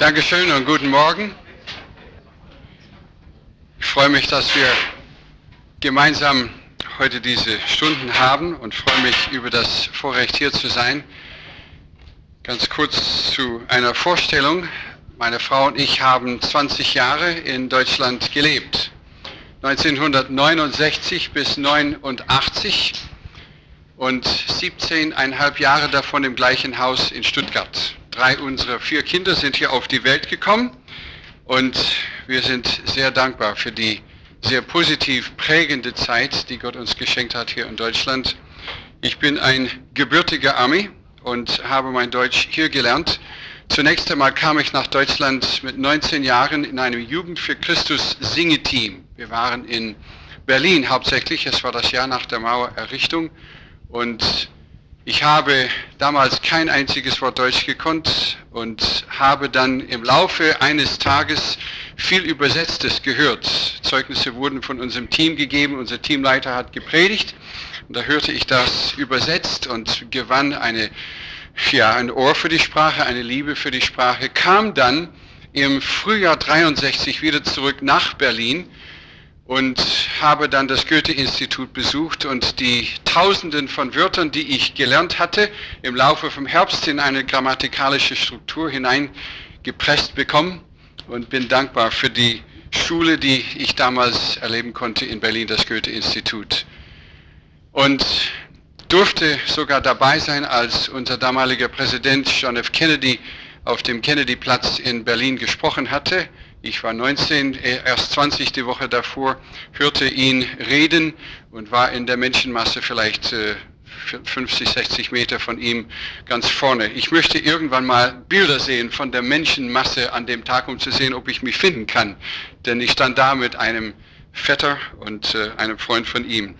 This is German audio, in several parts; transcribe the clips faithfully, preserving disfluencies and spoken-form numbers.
Dankeschön und guten Morgen. Ich freue mich, dass wir gemeinsam heute diese Stunden haben und freue mich über das Vorrecht, hier zu sein. Ganz kurz zu einer Vorstellung. Meine Frau und ich haben zwanzig Jahre in Deutschland gelebt. neunzehnhundertneunundsechzig bis neunundachtzig und siebzehneinhalb Jahre davon im gleichen Haus in Stuttgart. Drei unserer vier Kinder sind hier auf die Welt gekommen und wir sind sehr dankbar für die sehr positiv prägende Zeit, die Gott uns geschenkt hat hier in Deutschland. Ich bin ein gebürtiger Ami und habe mein Deutsch hier gelernt. Zunächst einmal kam ich nach Deutschland mit neunzehn Jahren in einem Jugend für Christus Singeteam. Wir waren in Berlin hauptsächlich, es war das Jahr nach der Mauererrichtung und ich habe damals kein einziges Wort Deutsch gekonnt und habe dann im Laufe eines Tages viel Übersetztes gehört. Zeugnisse wurden von unserem Team gegeben, unser Teamleiter hat gepredigt und da hörte ich das übersetzt und gewann eine, ja, ein Ohr für die Sprache, eine Liebe für die Sprache, kam dann im Frühjahr dreiundsechzig wieder zurück nach Berlin und habe dann das Goethe-Institut besucht und die Tausenden von Wörtern, die ich gelernt hatte, im Laufe vom Herbst in eine grammatikalische Struktur hineingepresst bekommen und bin dankbar für die Schule, die ich damals erleben konnte in Berlin, das Goethe-Institut. Und durfte sogar dabei sein, als unser damaliger Präsident John F. Kennedy auf dem Kennedy-Platz in Berlin gesprochen hatte. Ich war neunzehn, erst zwanzig die Woche davor, hörte ihn reden und war in der Menschenmasse vielleicht äh, fünfzig, sechzig Meter von ihm ganz vorne. Ich möchte irgendwann mal Bilder sehen von der Menschenmasse an dem Tag, um zu sehen, ob ich mich finden kann. Denn ich stand da mit einem Vetter und äh, einem Freund von ihm.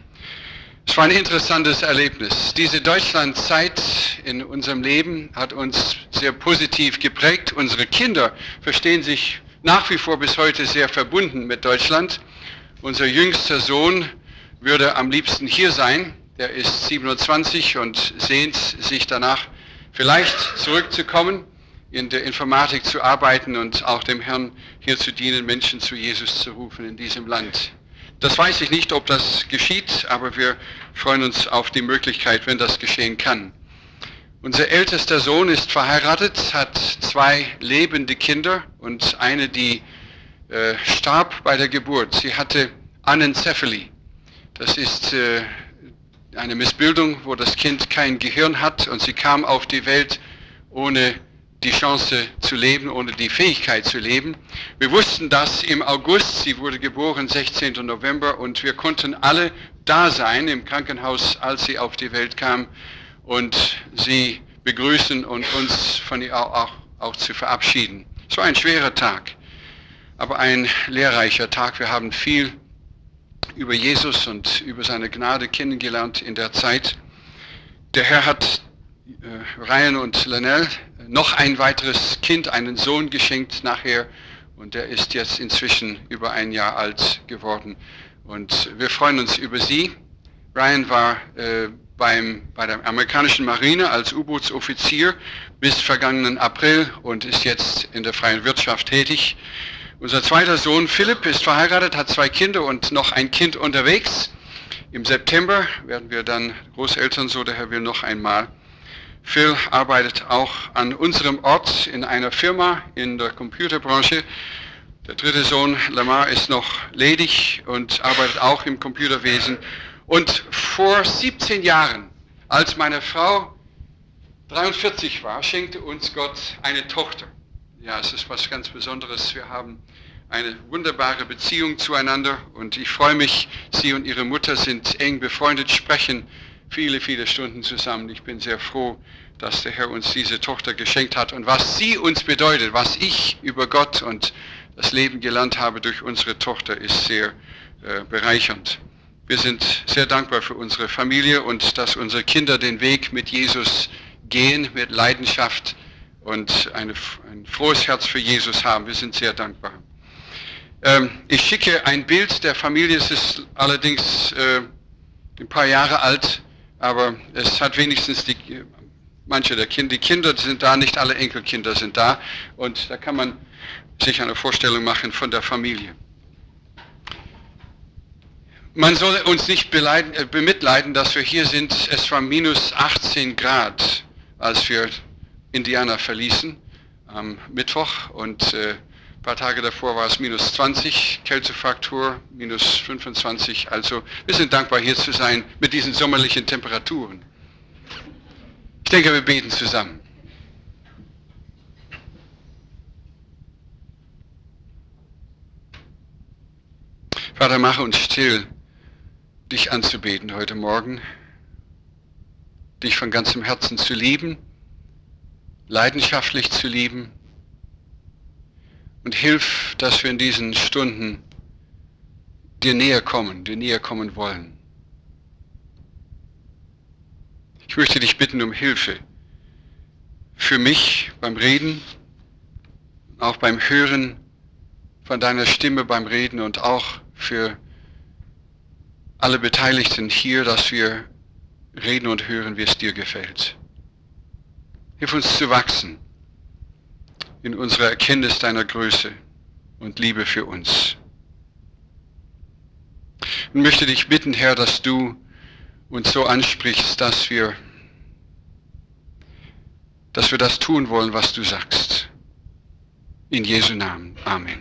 Es war ein interessantes Erlebnis. Diese Deutschlandzeit in unserem Leben hat uns sehr positiv geprägt. Unsere Kinder verstehen sich nach wie vor bis heute sehr verbunden mit Deutschland. Unser jüngster Sohn würde am liebsten hier sein. Der ist siebenundzwanzig und sehnt sich danach, vielleicht zurückzukommen, in der Informatik zu arbeiten und auch dem Herrn hier zu dienen, Menschen zu Jesus zu rufen in diesem Land. Das weiß ich nicht, ob das geschieht, aber wir freuen uns auf die Möglichkeit, wenn das geschehen kann. Unser ältester Sohn ist verheiratet, hat zwei lebende Kinder und eine, die äh, starb bei der Geburt. Sie hatte Anencephaly. Das ist äh, eine Missbildung, wo das Kind kein Gehirn hat und sie kam auf die Welt ohne die Chance zu leben, ohne die Fähigkeit zu leben. Wir wussten das im August, sie wurde geboren sechzehnten November und wir konnten alle da sein im Krankenhaus, als sie auf die Welt kam und sie begrüßen und uns von ihr auch, auch, auch zu verabschieden. Es war ein schwerer Tag, aber ein lehrreicher Tag. Wir haben viel über Jesus und über seine Gnade kennengelernt in der Zeit. Der Herr hat äh, Ryan und Lanelle noch ein weiteres Kind, einen Sohn geschenkt nachher und der ist jetzt inzwischen über ein Jahr alt geworden und wir freuen uns über sie. Ryan war äh, beim, bei der amerikanischen Marine als U-Bootsoffizier bis vergangenen April und ist jetzt in der freien Wirtschaft tätig. Unser zweiter Sohn Philipp ist verheiratet, hat zwei Kinder und noch ein Kind unterwegs. Im September werden wir dann Großeltern, so der Herr will, noch einmal. Phil arbeitet auch an unserem Ort in einer Firma in der Computerbranche. Der dritte Sohn Lamar ist noch ledig und arbeitet auch im Computerwesen. Und vor siebzehn Jahren, als meine Frau dreiundvierzig war, schenkte uns Gott eine Tochter. Ja, es ist was ganz Besonderes. Wir haben eine wunderbare Beziehung zueinander und ich freue mich, sie und ihre Mutter sind eng befreundet, sprechen viele, viele Stunden zusammen. Ich bin sehr froh, dass der Herr uns diese Tochter geschenkt hat und was sie uns bedeutet, was ich über Gott und das Leben gelernt habe durch unsere Tochter, ist sehr äh, bereichernd. Wir sind sehr dankbar für unsere Familie und dass unsere Kinder den Weg mit Jesus gehen, mit Leidenschaft und eine, ein frohes Herz für Jesus haben. Wir sind sehr dankbar. Ähm, ich schicke ein Bild der Familie, es ist allerdings äh, ein paar Jahre alt, aber es hat wenigstens die manche der Kinder, die Kinder sind da, nicht alle Enkelkinder sind da. Und da kann man sich eine Vorstellung machen von der Familie. Man soll uns nicht beleiden, äh, bemitleiden, dass wir hier sind. Es war minus achtzehn Grad, als wir Indiana verließen am Mittwoch. Und äh, ein paar Tage davor war es minus zwanzig, Kältefaktor minus fünfundzwanzig. Also wir sind dankbar, hier zu sein mit diesen sommerlichen Temperaturen. Ich denke, wir beten zusammen. Vater, mache uns still, dich anzubeten heute Morgen, dich von ganzem Herzen zu lieben, leidenschaftlich zu lieben, und hilf, dass wir in diesen Stunden dir näher kommen, dir näher kommen wollen. Ich möchte dich bitten um Hilfe für mich beim Reden, auch beim Hören von deiner Stimme beim Reden und auch für alle Beteiligten hier, dass wir reden und hören, wie es dir gefällt. Hilf uns zu wachsen in unserer Erkenntnis deiner Größe und Liebe für uns. Ich möchte dich bitten, Herr, dass du uns so ansprichst, dass wir, dass wir das tun wollen, was du sagst. In Jesu Namen. Amen.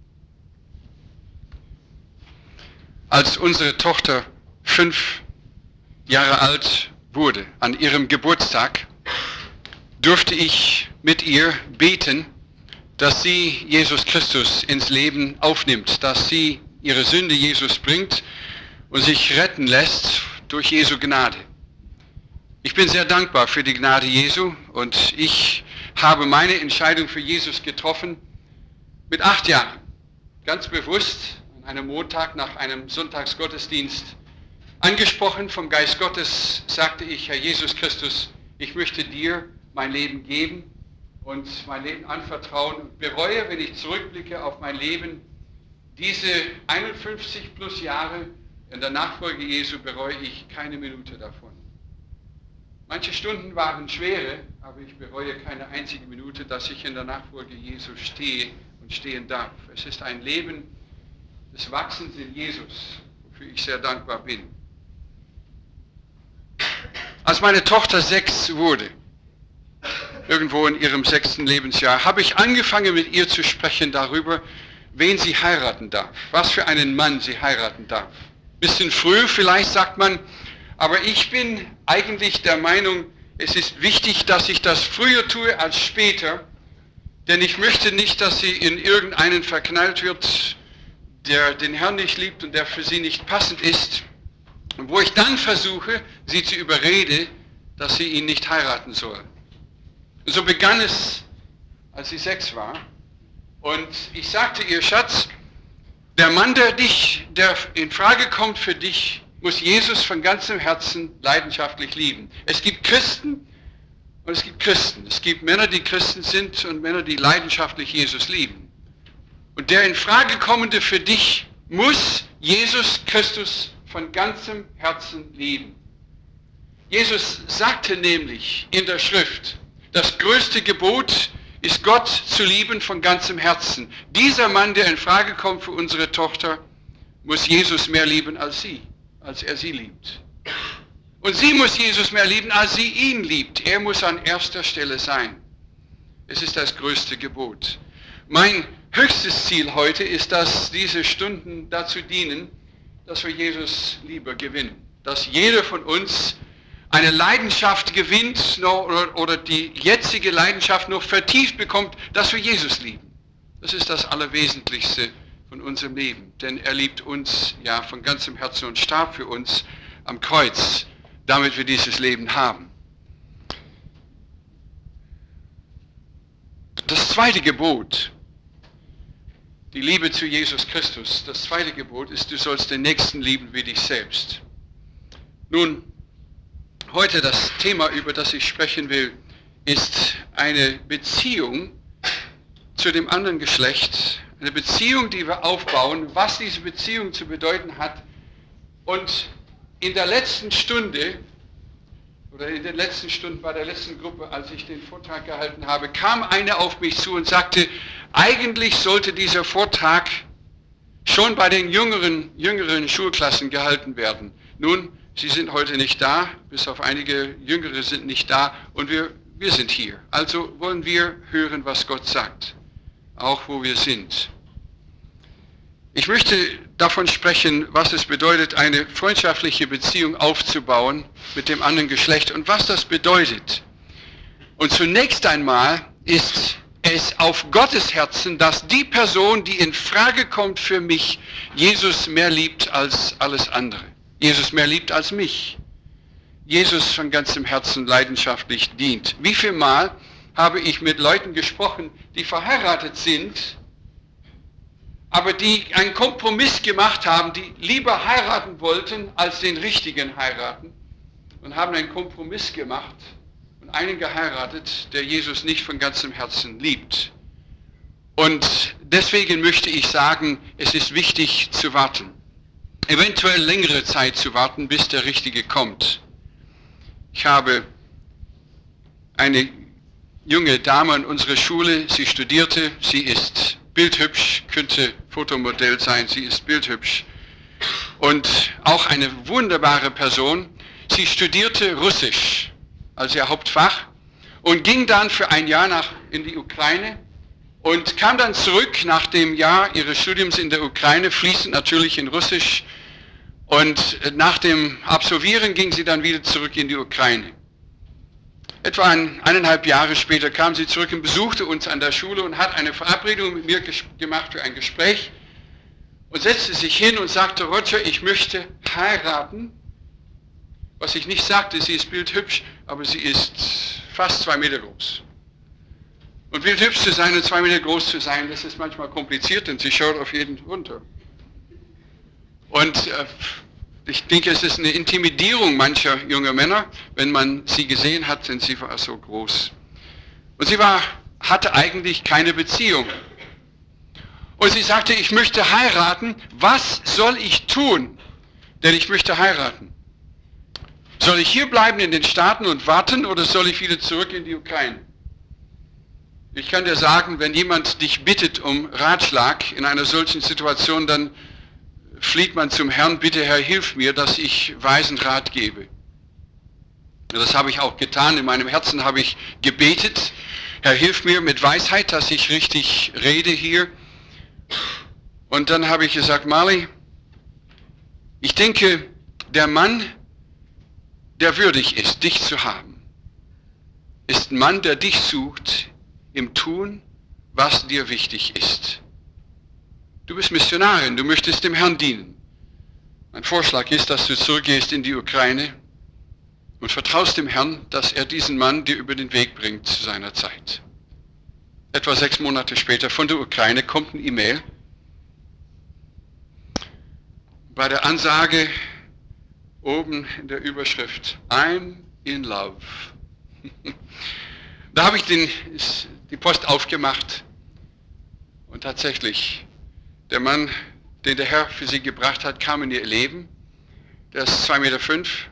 Als unsere Tochter fünf Jahre alt wurde, an ihrem Geburtstag, durfte ich mit ihr beten, dass sie Jesus Christus ins Leben aufnimmt, dass sie ihre Sünde Jesus bringt und sich retten lässt durch Jesu Gnade. Ich bin sehr dankbar für die Gnade Jesu und ich habe meine Entscheidung für Jesus getroffen mit acht Jahren, ganz bewusst, an einem Montag nach einem Sonntagsgottesdienst, angesprochen vom Geist Gottes, sagte ich, Herr Jesus Christus, ich möchte dir mein Leben geben und mein Leben anvertrauen und bereue, wenn ich zurückblicke auf mein Leben, diese einundfünfzig plus Jahre in der Nachfolge Jesu bereue ich keine Minute davon. Manche Stunden waren schwere, aber ich bereue keine einzige Minute, dass ich in der Nachfolge Jesu stehe und stehen darf. Es ist ein Leben des Wachsens in Jesus, wofür ich sehr dankbar bin. Als meine Tochter sechs wurde, irgendwo in ihrem sechsten Lebensjahr, habe ich angefangen mit ihr zu sprechen darüber, wen sie heiraten darf, was für einen Mann sie heiraten darf. Bisschen früh vielleicht, sagt man, aber ich bin eigentlich der Meinung, es ist wichtig, dass ich das früher tue als später, denn ich möchte nicht, dass sie in irgendeinen verknallt wird, der den Herrn nicht liebt und der für sie nicht passend ist, und wo ich dann versuche, sie zu überreden, dass sie ihn nicht heiraten soll. Und so begann es, als sie sechs war, und ich sagte ihr, Schatz, der Mann, der dich, der in Frage kommt für dich, muss Jesus von ganzem Herzen leidenschaftlich lieben. Es gibt Christen und es gibt Christen. Es gibt Männer, die Christen sind und Männer, die leidenschaftlich Jesus lieben. Und der in Frage kommende für dich muss Jesus Christus von ganzem Herzen lieben. Jesus sagte nämlich in der Schrift, das größte Gebot ist, Gott zu lieben von ganzem Herzen. Dieser Mann, der in Frage kommt für unsere Tochter, muss Jesus mehr lieben als sie, als er sie liebt. Und sie muss Jesus mehr lieben, als sie ihn liebt. Er muss an erster Stelle sein. Es ist das größte Gebot. Mein höchstes Ziel heute ist, dass diese Stunden dazu dienen, dass wir Jesus lieber gewinnen. Dass jeder von uns eine Leidenschaft gewinnt oder die jetzige Leidenschaft noch vertieft bekommt, dass wir Jesus lieben. Das ist das Allerwesentlichste von unserem Leben. Denn er liebt uns ja von ganzem Herzen und starb für uns am Kreuz, damit wir dieses Leben haben. Das zweite Gebot, die Liebe zu Jesus Christus, das zweite Gebot ist, du sollst den Nächsten lieben wie dich selbst. Nun, heute das Thema, über das ich sprechen will, ist eine Beziehung zu dem anderen Geschlecht, eine Beziehung, die wir aufbauen, was diese Beziehung zu bedeuten hat. Und in der letzten Stunde oder in den letzten Stunden bei der letzten Gruppe, als ich den Vortrag gehalten habe, kam eine auf mich zu und sagte, eigentlich sollte dieser Vortrag schon bei den jüngeren, jüngeren Schulklassen gehalten werden. Nun, sie sind heute nicht da, bis auf einige Jüngere sind nicht da und wir, wir sind hier. Also wollen wir hören, was Gott sagt, auch wo wir sind. Ich möchte davon sprechen, was es bedeutet, eine freundschaftliche Beziehung aufzubauen mit dem anderen Geschlecht und was das bedeutet. Und zunächst einmal ist es auf Gottes Herzen, dass die Person, die in Frage kommt für mich, Jesus mehr liebt als alles andere. Jesus mehr liebt als mich. Jesus von ganzem Herzen leidenschaftlich dient. Wie viel Mal habe ich mit Leuten gesprochen, die verheiratet sind, aber die einen Kompromiss gemacht haben, die lieber heiraten wollten, als den richtigen heiraten und haben einen Kompromiss gemacht und einen geheiratet, der Jesus nicht von ganzem Herzen liebt. Und deswegen möchte ich sagen, es ist wichtig zu warten. Eventuell längere Zeit zu warten, bis der Richtige kommt. Ich habe eine junge Dame an unserer Schule, sie studierte, sie ist bildhübsch, könnte Fotomodell sein, sie ist bildhübsch. Und auch eine wunderbare Person. Sie studierte Russisch als ihr Hauptfach und ging dann für ein Jahr nach, in die Ukraine und kam dann zurück nach dem Jahr ihres Studiums in der Ukraine, fließend natürlich in Russisch. Und nach dem Absolvieren ging sie dann wieder zurück in die Ukraine. Etwa ein, eineinhalb Jahre später kam sie zurück und besuchte uns an der Schule und hat eine Verabredung mit mir gemacht für ein Gespräch und setzte sich hin und sagte, Roger, ich möchte heiraten. Was ich nicht sagte, sie ist bildhübsch, aber sie ist fast zwei Meter groß. Und bildhübsch zu sein und zwei Meter groß zu sein, das ist manchmal kompliziert, denn sie schaut auf jeden runter. Und äh, ich denke, es ist eine Intimidierung mancher junger Männer, wenn man sie gesehen hat, denn sie war so groß. Und sie war, hatte eigentlich keine Beziehung. Und sie sagte, ich möchte heiraten, was soll ich tun? Denn ich möchte heiraten. Soll ich hier bleiben in den Staaten und warten oder soll ich wieder zurück in die Ukraine? Ich kann dir sagen, wenn jemand dich bittet um Ratschlag in einer solchen Situation, dann flieht man zum Herrn, bitte Herr, hilf mir, dass ich weisen Rat gebe. Das habe ich auch getan, in meinem Herzen habe ich gebetet, Herr, hilf mir mit Weisheit, dass ich richtig rede hier. Und dann habe ich gesagt, Marley, ich denke, der Mann, der würdig ist, dich zu haben, ist ein Mann, der dich sucht im Tun, was dir wichtig ist. Du bist Missionarin, du möchtest dem Herrn dienen. Mein Vorschlag ist, dass du zurückgehst in die Ukraine und vertraust dem Herrn, dass er diesen Mann dir über den Weg bringt zu seiner Zeit. Etwa sechs Monate später von der Ukraine kommt ein E-Mail. Bei der Ansage oben in der Überschrift, I'm in love. Da habe ich den, die Post aufgemacht und tatsächlich, der Mann, den der Herr für sie gebracht hat, kam in ihr Leben. Der ist zwei Meter fünf.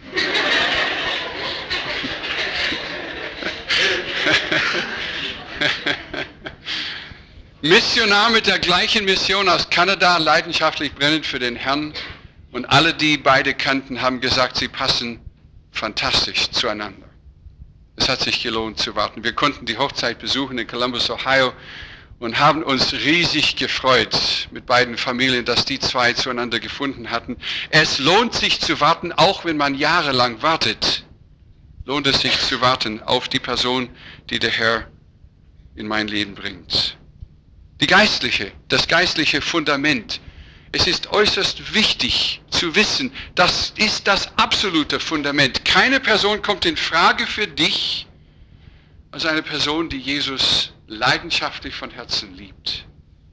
Missionar mit der gleichen Mission aus Kanada, leidenschaftlich brennend für den Herrn. Und alle, die beide kannten, haben gesagt, sie passen fantastisch zueinander. Es hat sich gelohnt zu warten. Wir konnten die Hochzeit besuchen in Columbus, Ohio und haben uns riesig gefreut mit beiden Familien, dass die zwei zueinander gefunden hatten. Es lohnt sich zu warten, auch wenn man jahrelang wartet. Lohnt es sich zu warten auf die Person, die der Herr in mein Leben bringt. Die geistliche, das geistliche Fundament. Es ist äußerst wichtig zu wissen, das ist das absolute Fundament. Keine Person kommt in Frage für dich als eine Person, die Jesus leidenschaftlich von Herzen liebt.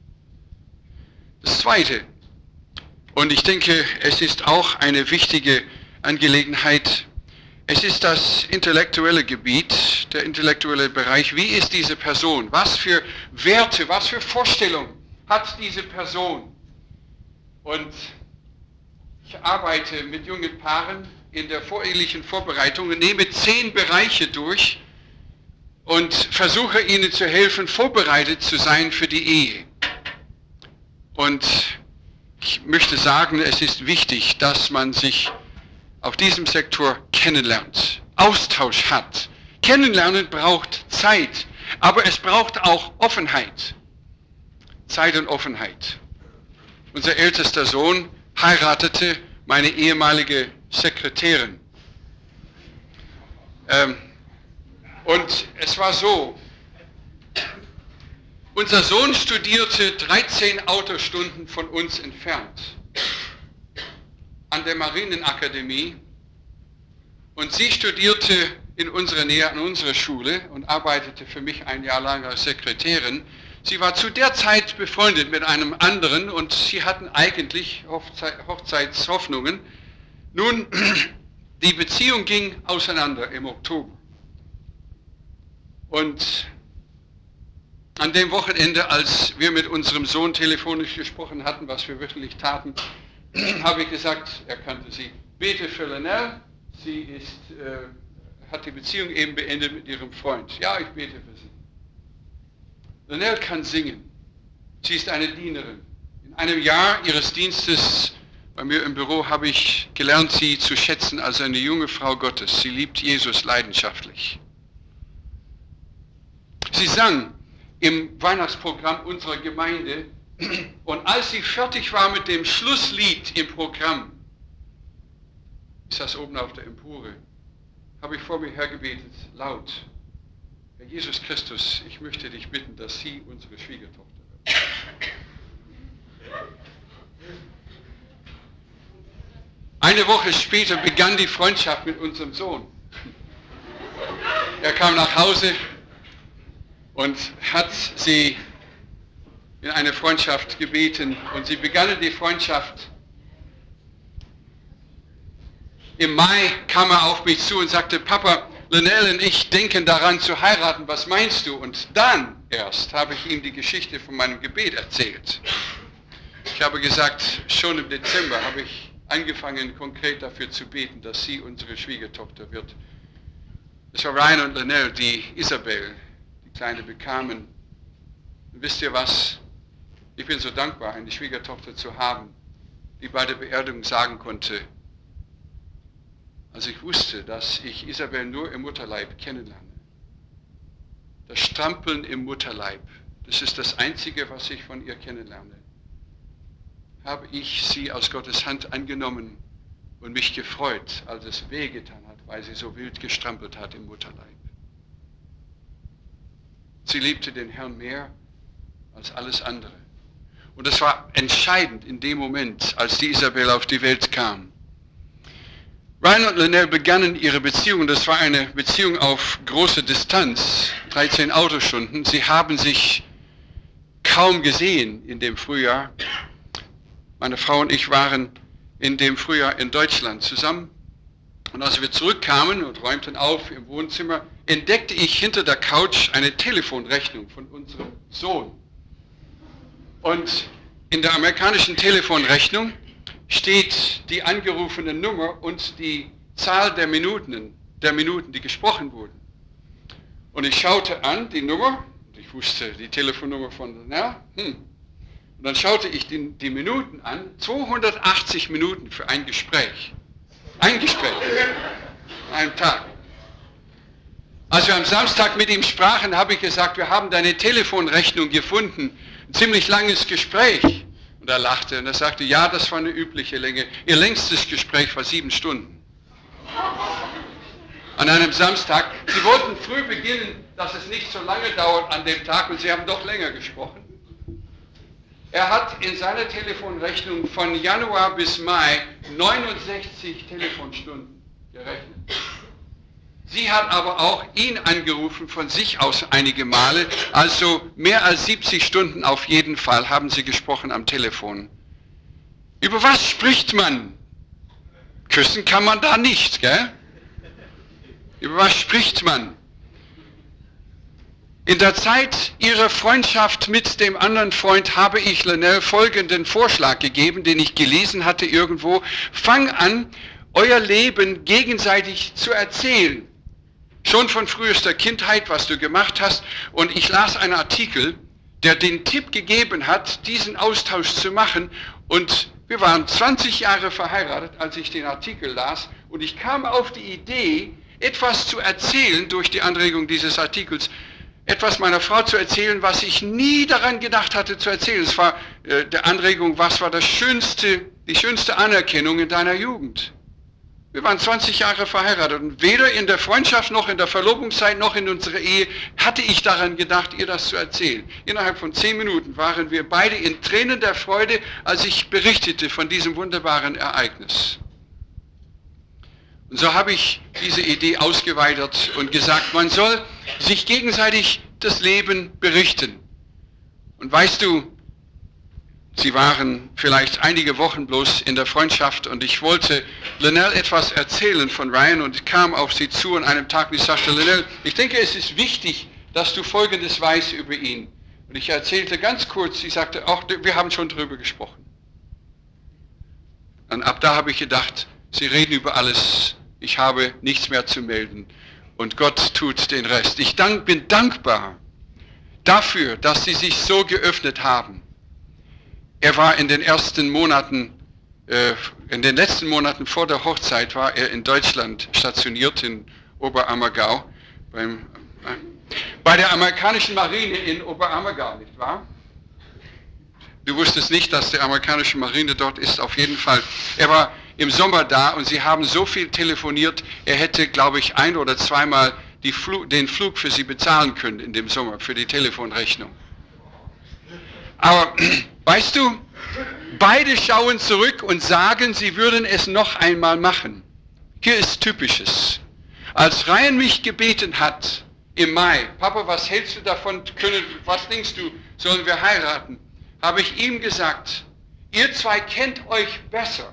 Das Zweite, und ich denke, es ist auch eine wichtige Angelegenheit, es ist das intellektuelle Gebiet, der intellektuelle Bereich. Wie ist diese Person? Was für Werte, was für Vorstellungen hat diese Person? Und ich arbeite mit jungen Paaren in der vorehelichen Vorbereitung und nehme zehn Bereiche durch und versuche Ihnen zu helfen, vorbereitet zu sein für die Ehe. Und ich möchte sagen, es ist wichtig, dass man sich auf diesem Sektor kennenlernt, Austausch hat. Kennenlernen braucht Zeit, aber es braucht auch Offenheit. Zeit und Offenheit. Unser ältester Sohn heiratete meine ehemalige Sekretärin. Ähm, und es war so, unser Sohn studierte dreizehn Autostunden von uns entfernt an der Marinenakademie und sie studierte in unserer Nähe an unserer Schule und arbeitete für mich ein Jahr lang als Sekretärin. Sie war zu der Zeit befreundet mit einem anderen und sie hatten eigentlich Hochzeit, Hochzeitshoffnungen. Nun, die Beziehung ging auseinander im Oktober. Und an dem Wochenende, als wir mit unserem Sohn telefonisch gesprochen hatten, was wir wirklich taten, habe ich gesagt, er kannte sie, bete für Linnell, sie ist, äh, hat die Beziehung eben beendet mit ihrem Freund. Ja, ich bete für sie. Linnell kann singen. Sie ist eine Dienerin. In einem Jahr ihres Dienstes bei mir im Büro habe ich gelernt, sie zu schätzen als eine junge Frau Gottes. Sie liebt Jesus leidenschaftlich. Sie sang im Weihnachtsprogramm unserer Gemeinde und als sie fertig war mit dem Schlusslied im Programm, ich saß oben auf der Empore, habe ich vor mir hergebetet, laut, Herr Jesus Christus, ich möchte dich bitten, dass sie unsere Schwiegertochter wird. Eine Woche später begann die Freundschaft mit unserem Sohn. Er kam nach Hause und hat sie in eine Freundschaft gebeten und sie begannen die Freundschaft. Im Mai kam er auf mich zu und sagte, Papa, Linnell und ich denken daran zu heiraten, was meinst du? Und dann erst habe ich ihm die Geschichte von meinem Gebet erzählt. Ich habe gesagt, schon im Dezember habe ich angefangen, konkret dafür zu beten, dass sie unsere Schwiegertochter wird. Es war Ryan und Linnell, die Isabel, die Kleine, bekamen. Und wisst ihr was? Ich bin so dankbar, eine Schwiegertochter zu haben, die bei der Beerdigung sagen konnte, als ich wusste, dass ich Isabel nur im Mutterleib kennenlerne. Das Strampeln im Mutterleib, das ist das Einzige, was ich von ihr kennenlerne. Habe ich sie aus Gottes Hand angenommen und mich gefreut, als es wehgetan hat, weil sie so wild gestrampelt hat im Mutterleib. Sie liebte den Herrn mehr als alles andere. Und das war entscheidend in dem Moment, als die Isabel auf die Welt kam. Ryan und Linnell begannen ihre Beziehung, das war eine Beziehung auf große Distanz, dreizehn Autostunden. Sie haben sich kaum gesehen in dem Frühjahr. Meine Frau und ich waren in dem Frühjahr in Deutschland zusammen. Und als wir zurückkamen und räumten auf im Wohnzimmer, entdeckte ich hinter der Couch eine Telefonrechnung von unserem Sohn. Und in der amerikanischen Telefonrechnung steht die angerufene Nummer und die Zahl der Minuten, der Minuten, die gesprochen wurden. Und ich schaute an die Nummer, und ich wusste die Telefonnummer von Linnell, hm. Und dann schaute ich die, die Minuten an, zweihundertachtzig Minuten für ein Gespräch. Ein Gespräch, an einem Tag. Als wir am Samstag mit ihm sprachen, habe ich gesagt, wir haben deine Telefonrechnung gefunden. Ein ziemlich langes Gespräch. Und er lachte und er sagte, ja, das war eine übliche Länge. Ihr längstes Gespräch war sieben Stunden. An einem Samstag. Sie wollten früh beginnen, dass es nicht so lange dauert an dem Tag und sie haben doch länger gesprochen. Er hat in seiner Telefonrechnung von Januar bis Mai neunundsechzig Telefonstunden gerechnet. Sie hat aber auch ihn angerufen von sich aus einige Male, also mehr als siebzig Stunden auf jeden Fall haben sie gesprochen am Telefon. Über was spricht man? Küssen kann man da nicht, gell? Über was spricht man? In der Zeit ihrer Freundschaft mit dem anderen Freund habe ich Linnell folgenden Vorschlag gegeben, den ich gelesen hatte irgendwo. Fang an euer Leben gegenseitig zu erzählen. Schon von frühester Kindheit, was du gemacht hast. Und ich las einen Artikel, der den Tipp gegeben hat, diesen Austausch zu machen. Und wir waren zwanzig Jahre verheiratet, als ich den Artikel las. Und ich kam auf die Idee, etwas zu erzählen durch die Anregung dieses Artikels, etwas meiner Frau zu erzählen, was ich nie daran gedacht hatte zu erzählen. Es war äh, der Anregung, was war das schönste, die schönste Anerkennung in deiner Jugend? Wir waren zwanzig Jahre verheiratet und weder in der Freundschaft noch in der Verlobungszeit noch in unserer Ehe hatte ich daran gedacht, ihr das zu erzählen. Innerhalb von zehn Minuten waren wir beide in Tränen der Freude, als ich berichtete von diesem wunderbaren Ereignis. Und so habe ich diese Idee ausgeweitet und gesagt, man soll sich gegenseitig das Leben berichten. Und weißt du, sie waren vielleicht einige Wochen bloß in der Freundschaft und ich wollte Lynelle etwas erzählen von Ryan und kam auf sie zu an einem Tag und ich sagte, Lynelle, ich denke, es ist wichtig, dass du Folgendes weißt über ihn. Und ich erzählte ganz kurz, sie sagte, ach, wir haben schon drüber gesprochen. Und ab da habe ich gedacht, sie reden über alles, ich habe nichts mehr zu melden und Gott tut den Rest. Ich dank, bin dankbar dafür, dass sie sich so geöffnet haben. Er war in den ersten Monaten, äh, in den letzten Monaten vor der Hochzeit war er in Deutschland stationiert, in Oberammergau, beim, äh, bei der amerikanischen Marine in Oberammergau, nicht wahr? Du wusstest nicht, dass die amerikanische Marine dort ist, auf jeden Fall. Er war im Sommer da und sie haben so viel telefoniert, er hätte, glaube ich, ein oder zweimal die Fl- den Flug für sie bezahlen können in dem Sommer, für die Telefonrechnung. Aber weißt du, beide schauen zurück und sagen, sie würden es noch einmal machen. Hier ist Typisches. Als Ryan mich gebeten hat im Mai, Papa, was hältst du davon, können, was denkst du, sollen wir heiraten? Habe ich ihm gesagt, ihr zwei kennt euch besser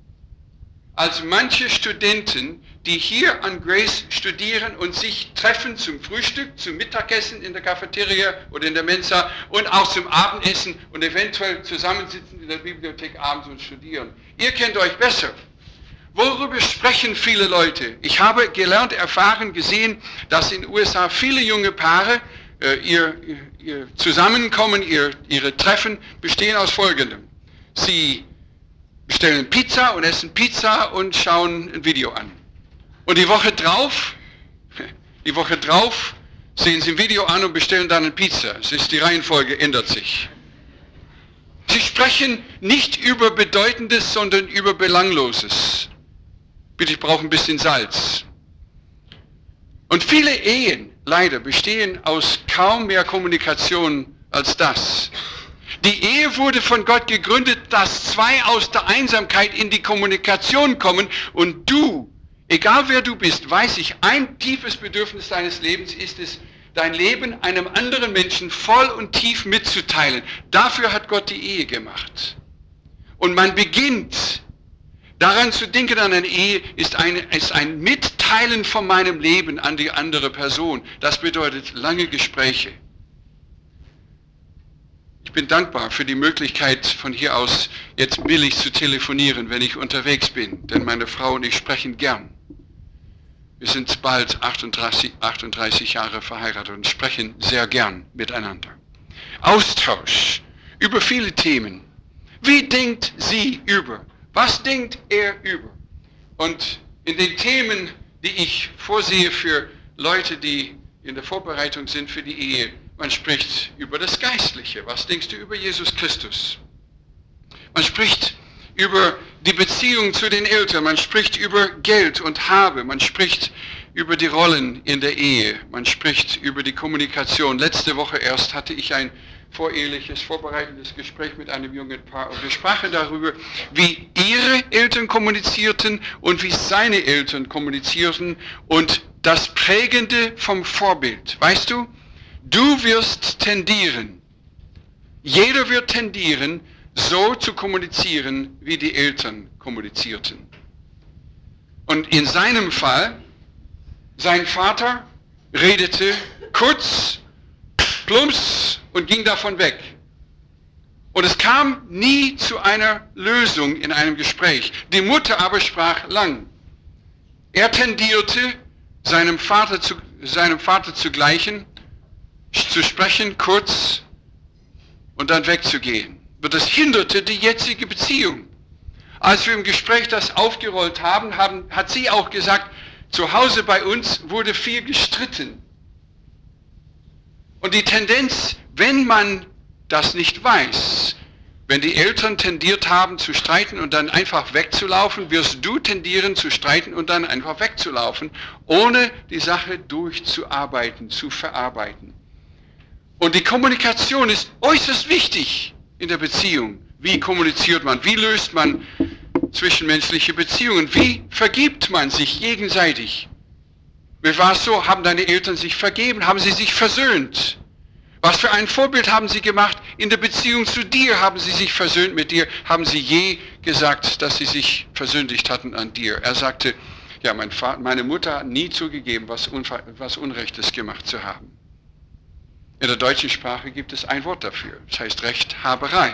als manche Studenten, die hier an Grace studieren und sich treffen zum Frühstück, zum Mittagessen in der Cafeteria oder in der Mensa und auch zum Abendessen und eventuell zusammensitzen in der Bibliothek abends und studieren. Ihr kennt euch besser. Worüber sprechen viele Leute? Ich habe gelernt, erfahren, gesehen, dass in den U S A viele junge Paare, äh, ihr, ihr Zusammenkommen, ihr, ihre Treffen bestehen aus Folgendem. Sie bestellen Pizza und essen Pizza und schauen ein Video an. Und die Woche drauf, die Woche drauf sehen sie ein Video an und bestellen dann eine Pizza. Es ist, die Reihenfolge ändert sich. Sie sprechen nicht über Bedeutendes, sondern über Belangloses. Bitte, ich brauche ein bisschen Salz. Und viele Ehen, leider, bestehen aus kaum mehr Kommunikation als das. Die Ehe wurde von Gott gegründet, dass zwei aus der Einsamkeit in die Kommunikation kommen und du, egal wer du bist, weiß ich, ein tiefes Bedürfnis deines Lebens ist es, dein Leben einem anderen Menschen voll und tief mitzuteilen. Dafür hat Gott die Ehe gemacht. Und man beginnt daran zu denken, an eine Ehe ist, eine, ist ein Mitteilen von meinem Leben an die andere Person. Das bedeutet lange Gespräche. Ich bin dankbar für die Möglichkeit, von hier aus jetzt billig zu telefonieren, wenn ich unterwegs bin, denn meine Frau und ich sprechen gern. Wir sind bald achtunddreißig, achtunddreißig Jahre verheiratet und sprechen sehr gern miteinander. Austausch über viele Themen. Wie denkt sie über? Was denkt er über? Und in den Themen, die ich vorsehe für Leute, die in der Vorbereitung sind für die Ehe, man spricht über das Geistliche. Was denkst du über Jesus Christus? Man spricht über die Beziehung zu den Eltern. Man spricht über Geld und Habe. Man spricht über die Rollen in der Ehe. Man spricht über die Kommunikation. Letzte Woche erst hatte ich ein voreheliches, vorbereitendes Gespräch mit einem jungen Paar und wir sprachen darüber, wie ihre Eltern kommunizierten und wie seine Eltern kommunizierten und das Prägende vom Vorbild. Weißt du? Du wirst tendieren, jeder wird tendieren, so zu kommunizieren, wie die Eltern kommunizierten. Und in seinem Fall, sein Vater redete kurz, plumps und ging davon weg. Und es kam nie zu einer Lösung in einem Gespräch. Die Mutter aber sprach lang. Er tendierte, seinem Vater zu, seinem Vater zu gleichen, zu sprechen, kurz und dann wegzugehen. Und das hinderte die jetzige Beziehung. Als wir im Gespräch das aufgerollt haben, haben, hat sie auch gesagt, zu Hause bei uns wurde viel gestritten. Und die Tendenz, wenn man das nicht weiß, wenn die Eltern tendiert haben zu streiten und dann einfach wegzulaufen, wirst du tendieren zu streiten und dann einfach wegzulaufen, ohne die Sache durchzuarbeiten, zu verarbeiten. Und die Kommunikation ist äußerst wichtig in der Beziehung. Wie kommuniziert man? Wie löst man zwischenmenschliche Beziehungen? Wie vergibt man sich gegenseitig? Wie war es so? Haben deine Eltern sich vergeben? Haben sie sich versöhnt? Was für ein Vorbild haben sie gemacht? In der Beziehung zu dir haben sie sich versöhnt mit dir. Haben sie je gesagt, dass sie sich versündigt hatten an dir? Er sagte, ja, mein Vater, meine Mutter hat nie zugegeben, was, Unver was Unrechtes gemacht zu haben. In der deutschen Sprache gibt es ein Wort dafür. Das heißt Rechthaberei.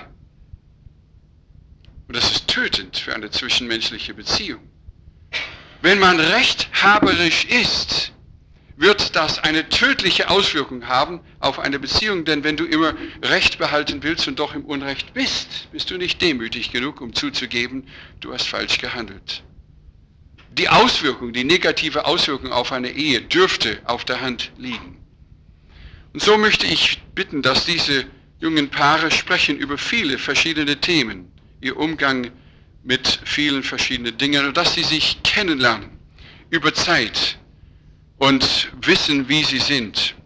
Und das ist tötend für eine zwischenmenschliche Beziehung. Wenn man rechthaberisch ist, wird das eine tödliche Auswirkung haben auf eine Beziehung, denn wenn du immer Recht behalten willst und doch im Unrecht bist, bist du nicht demütig genug, um zuzugeben, du hast falsch gehandelt. Die Auswirkung, die negative Auswirkung auf eine Ehe dürfte auf der Hand liegen. Und so möchte ich bitten, dass diese jungen Paare sprechen über viele verschiedene Themen, ihr Umgang mit vielen verschiedenen Dingen und dass sie sich kennenlernen über Zeit und wissen, wie sie sind.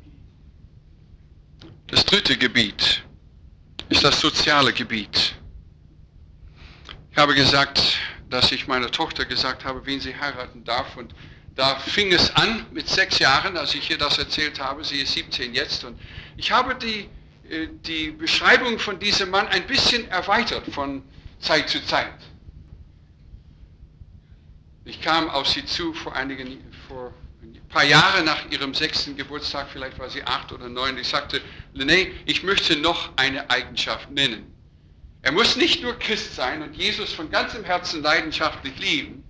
Das dritte Gebiet ist das soziale Gebiet. Ich habe gesagt, dass ich meiner Tochter gesagt habe, wen sie heiraten darf. Und da fing es an mit sechs Jahren, als ich ihr das erzählt habe. Sie ist siebzehn jetzt. Und ich habe die, die Beschreibung von diesem Mann ein bisschen erweitert von Zeit zu Zeit. Ich kam auf sie zu vor einigen, vor ein paar Jahren nach ihrem sechsten Geburtstag, vielleicht war sie acht oder neun. Ich sagte, Lene, ich möchte noch eine Eigenschaft nennen. Er muss nicht nur Christ sein und Jesus von ganzem Herzen leidenschaftlich lieben.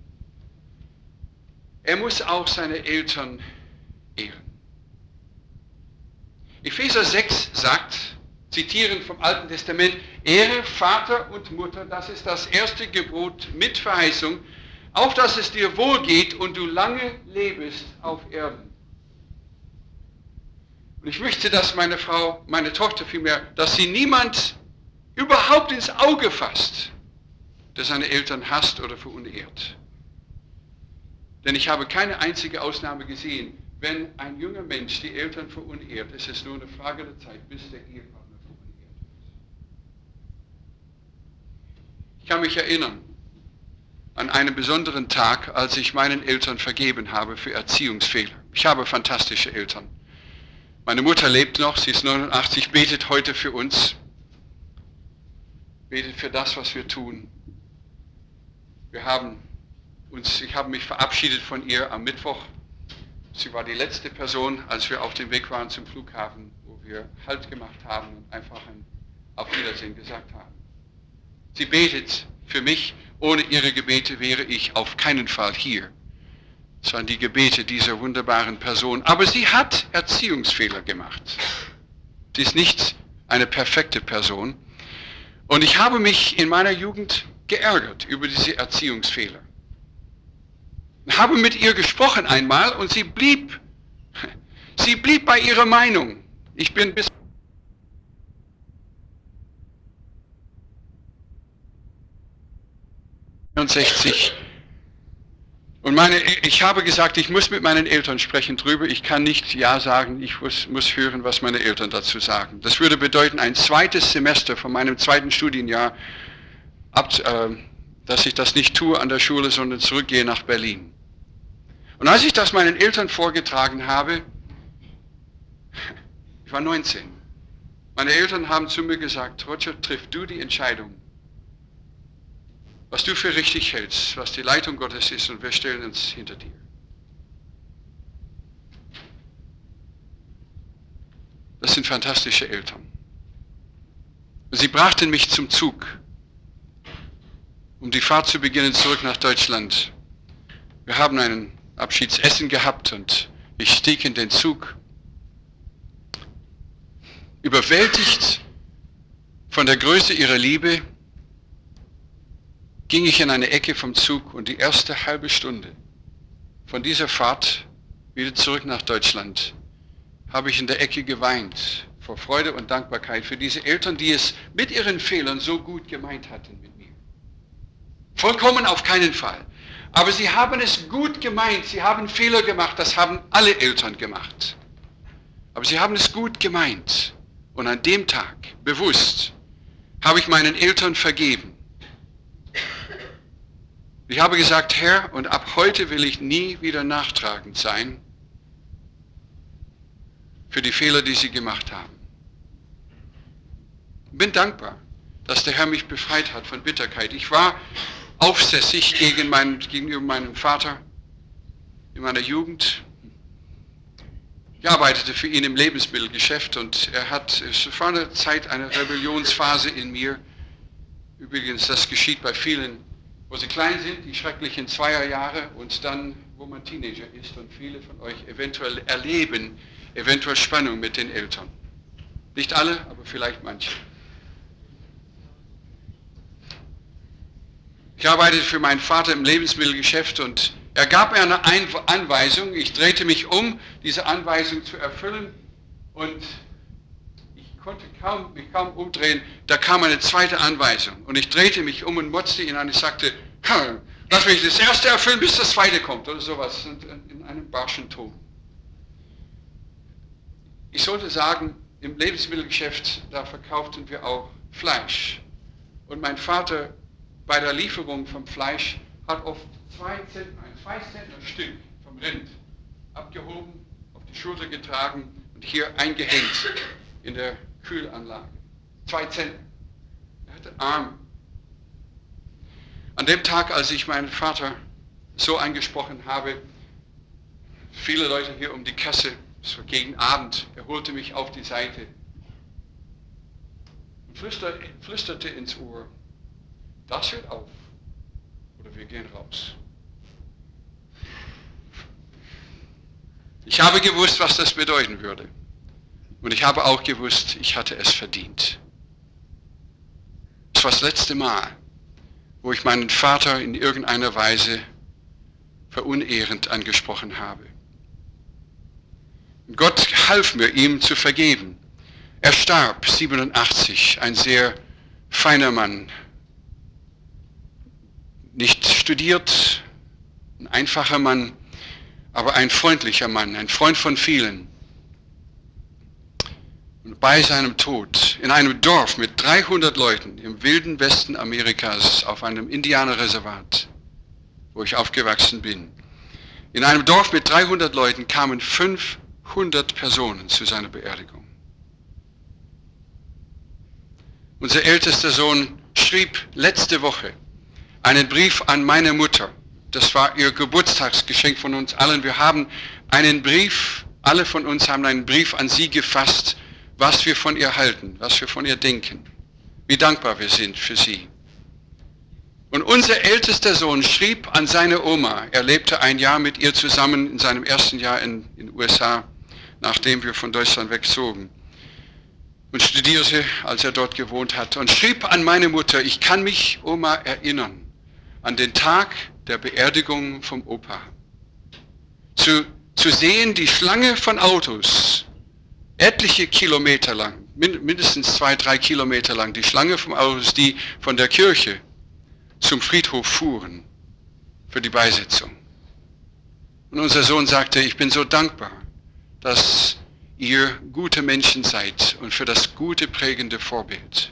Er muss auch seine Eltern ehren. Epheser sechs sagt, zitieren vom Alten Testament, Ehre Vater und Mutter, das ist das erste Gebot mit Verheißung, auf dass es dir wohlgeht und du lange lebest auf Erden. Und ich möchte, dass meine Frau, meine Tochter vielmehr, dass sie niemand überhaupt ins Auge fasst, der seine Eltern hasst oder verunehrt. Denn ich habe keine einzige Ausnahme gesehen. Wenn ein junger Mensch die Eltern verunehrt, ist es nur eine Frage der Zeit, bis der Ehepartner verunehrt wird. Ich kann mich erinnern an einen besonderen Tag, als ich meinen Eltern vergeben habe für Erziehungsfehler. Ich habe fantastische Eltern. Meine Mutter lebt noch, sie ist neunundachtzig, betet heute für uns. Betet für das, was wir tun. Wir haben uns, ich habe mich verabschiedet von ihr am Mittwoch. Sie war die letzte Person, als wir auf dem Weg waren zum Flughafen, wo wir Halt gemacht haben und einfach ein Auf Wiedersehen gesagt haben. Sie betet für mich. Ohne ihre Gebete wäre ich auf keinen Fall hier. Es waren die Gebete dieser wunderbaren Person. Aber sie hat Erziehungsfehler gemacht. Sie ist nicht eine perfekte Person. Und ich habe mich in meiner Jugend geärgert über diese Erziehungsfehler. Ich habe mit ihr gesprochen einmal und sie blieb, sie blieb bei ihrer Meinung. Ich bin bis neunundsechzig. Und meine, ich habe gesagt, ich muss mit meinen Eltern sprechen drüber. Ich kann nicht Ja sagen, ich muss, muss hören, was meine Eltern dazu sagen. Das würde bedeuten, ein zweites Semester von meinem zweiten Studienjahr, ab, äh, dass ich das nicht tue an der Schule, sondern zurückgehe nach Berlin. Und als ich das meinen Eltern vorgetragen habe, ich war neunzehn, meine Eltern haben zu mir gesagt, Roger, triff du die Entscheidung, was du für richtig hältst, was die Leitung Gottes ist, und wir stellen uns hinter dir. Das sind fantastische Eltern. Sie brachten mich zum Zug, um die Fahrt zu beginnen zurück nach Deutschland. Wir haben ein Abschiedsessen gehabt und ich stieg in den Zug. Überwältigt von der Größe ihrer Liebe ging ich in eine Ecke vom Zug und die erste halbe Stunde von dieser Fahrt wieder zurück nach Deutschland habe ich in der Ecke geweint vor Freude und Dankbarkeit für diese Eltern, die es mit ihren Fehlern so gut gemeint hatten mit mir. Vollkommen auf keinen Fall. Aber sie haben es gut gemeint, sie haben Fehler gemacht, das haben alle Eltern gemacht. Aber sie haben es gut gemeint. Und an dem Tag, bewusst, habe ich meinen Eltern vergeben. Ich habe gesagt, Herr, und ab heute will ich nie wieder nachtragend sein für die Fehler, die sie gemacht haben. Bin dankbar, dass der Herr mich befreit hat von Bitterkeit. Ich war aufsässig gegen meinen, gegenüber meinem Vater in meiner Jugend. Ich arbeitete für ihn im Lebensmittelgeschäft und er hat, es war eine Zeit, eine Rebellionsphase in mir. Übrigens, das geschieht bei vielen, wo sie klein sind, die schrecklichen Zweierjahre und dann, wo man Teenager ist und viele von euch eventuell erleben, eventuell Spannung mit den Eltern. Nicht alle, aber vielleicht manche. Ich arbeitete für meinen Vater im Lebensmittelgeschäft und er gab mir eine Anweisung, ich drehte mich um, diese Anweisung zu erfüllen und ich konnte kaum, mich kaum umdrehen, da kam eine zweite Anweisung und ich drehte mich um und motzte ihn an, ich sagte, lass mich das erste erfüllen, bis das zweite kommt oder sowas in einem barschen Ton. Ich sollte sagen, im Lebensmittelgeschäft, da verkauften wir auch Fleisch und mein Vater bei der Lieferung vom Fleisch hat oft zwei Zentner, ein zwei Zentner Stück vom Rind abgehoben, auf die Schulter getragen und hier eingehängt in der Kühlanlage. Zwei Zentner. Er hatte Arm. An dem Tag, als ich meinen Vater so angesprochen habe, viele Leute hier um die Kasse, es war gegen Abend, er holte mich auf die Seite und flüsterte, flüsterte ins Ohr, das hört auf oder wir gehen raus. Ich habe gewusst, was das bedeuten würde. Und ich habe auch gewusst, ich hatte es verdient. Es war das letzte Mal, wo ich meinen Vater in irgendeiner Weise verunehrend angesprochen habe. Und Gott half mir, ihm zu vergeben. Er starb, siebenundachtzig, ein sehr feiner Mann. Nicht studiert, ein einfacher Mann, aber ein freundlicher Mann, ein Freund von vielen. Und bei seinem Tod in einem Dorf mit dreihundert Leuten im wilden Westen Amerikas auf einem Indianerreservat, wo ich aufgewachsen bin, in einem Dorf mit dreihundert Leuten kamen fünfhundert Personen zu seiner Beerdigung. Unser ältester Sohn schrieb letzte Woche einen Brief an meine Mutter. Das war ihr Geburtstagsgeschenk von uns allen. Wir haben einen Brief, alle von uns haben einen Brief an sie gefasst, was wir von ihr halten, was wir von ihr denken, wie dankbar wir sind für sie. Und unser ältester Sohn schrieb an seine Oma, er lebte ein Jahr mit ihr zusammen in seinem ersten Jahr in den U S A, nachdem wir von Deutschland wegzogen, und studierte, als er dort gewohnt hat, und schrieb an meine Mutter, ich kann mich, Oma, erinnern, an den Tag der Beerdigung vom Opa. Zu, zu sehen, die Schlange von Autos, etliche Kilometer lang, mindestens zwei, drei Kilometer lang, die Schlange von Autos, die von der Kirche zum Friedhof fuhren für die Beisetzung. Und unser Sohn sagte, ich bin so dankbar, dass ihr gute Menschen seid und für das gute, prägende Vorbild.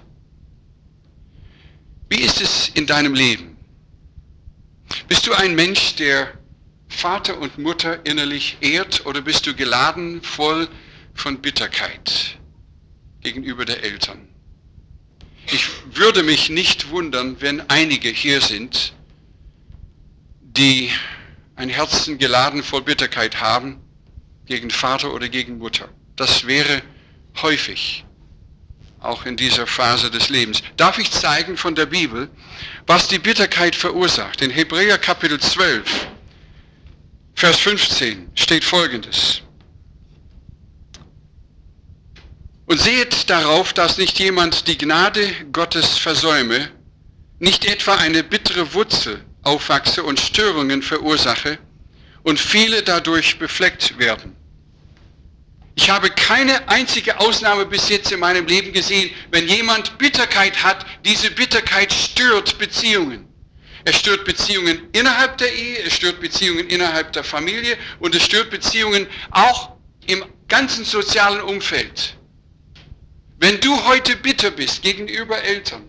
Wie ist es in deinem Leben? Bist du ein Mensch, der Vater und Mutter innerlich ehrt, oder bist du geladen, voll von Bitterkeit gegenüber der Eltern? Ich würde mich nicht wundern, wenn einige hier sind, die ein Herzen geladen voll Bitterkeit haben gegen Vater oder gegen Mutter. Das wäre häufig auch in dieser Phase des Lebens. Darf ich zeigen von der Bibel, was die Bitterkeit verursacht? In Hebräer Kapitel zwölf, Vers fünfzehn steht Folgendes. Und seht darauf, dass nicht jemand die Gnade Gottes versäume, nicht etwa eine bittere Wurzel aufwachse und Störungen verursache und viele dadurch befleckt werden. Ich habe keine einzige Ausnahme bis jetzt in meinem Leben gesehen, wenn jemand Bitterkeit hat, diese Bitterkeit stört Beziehungen. Es stört Beziehungen innerhalb der Ehe, es stört Beziehungen innerhalb der Familie und es stört Beziehungen auch im ganzen sozialen Umfeld. Wenn du heute bitter bist gegenüber Eltern,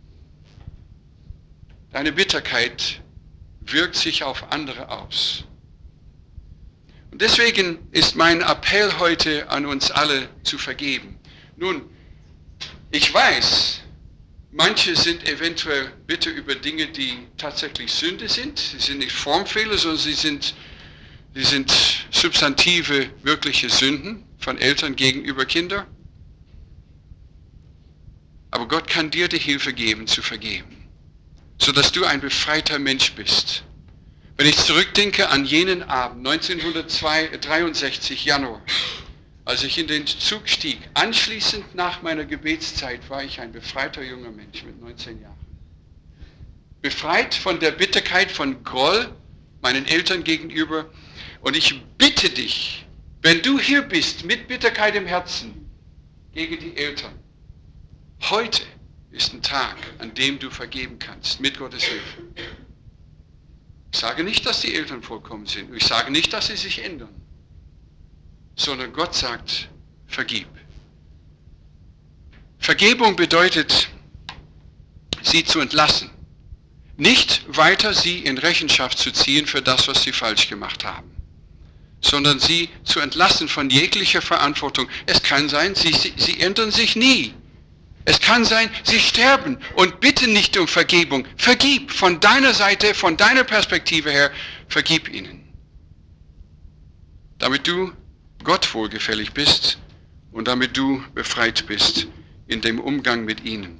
deine Bitterkeit wirkt sich auf andere aus. Und deswegen ist mein Appell heute an uns alle zu vergeben. Nun, ich weiß, manche sind eventuell bitter über Dinge, die tatsächlich Sünde sind. Sie sind nicht Formfehler, sondern sie sind, sie sind substantive, wirkliche Sünden von Eltern gegenüber Kindern. Aber Gott kann dir die Hilfe geben, zu vergeben, sodass du ein befreiter Mensch bist. Wenn ich zurückdenke an jenen Abend, neunzehnhundertdreiundsechzig, Januar, als ich in den Zug stieg, anschließend nach meiner Gebetszeit war ich ein befreiter junger Mensch mit neunzehn Jahren. Befreit von der Bitterkeit, von Groll meinen Eltern gegenüber. Und ich bitte dich, wenn du hier bist mit Bitterkeit im Herzen gegen die Eltern, heute ist ein Tag, an dem du vergeben kannst, mit Gottes Hilfe. Ich sage nicht, dass die Eltern vollkommen sind. Ich sage nicht, dass sie sich ändern. Sondern Gott sagt, vergib. Vergebung bedeutet, sie zu entlassen. Nicht weiter sie in Rechenschaft zu ziehen für das, was sie falsch gemacht haben. Sondern sie zu entlassen von jeglicher Verantwortung. Es kann sein, sie, sie, sie ändern sich nie. Es kann sein, sie sterben und bitte nicht um Vergebung. Vergib von deiner Seite, von deiner Perspektive her, vergib ihnen. Damit du Gott wohlgefällig bist und damit du befreit bist in dem Umgang mit ihnen.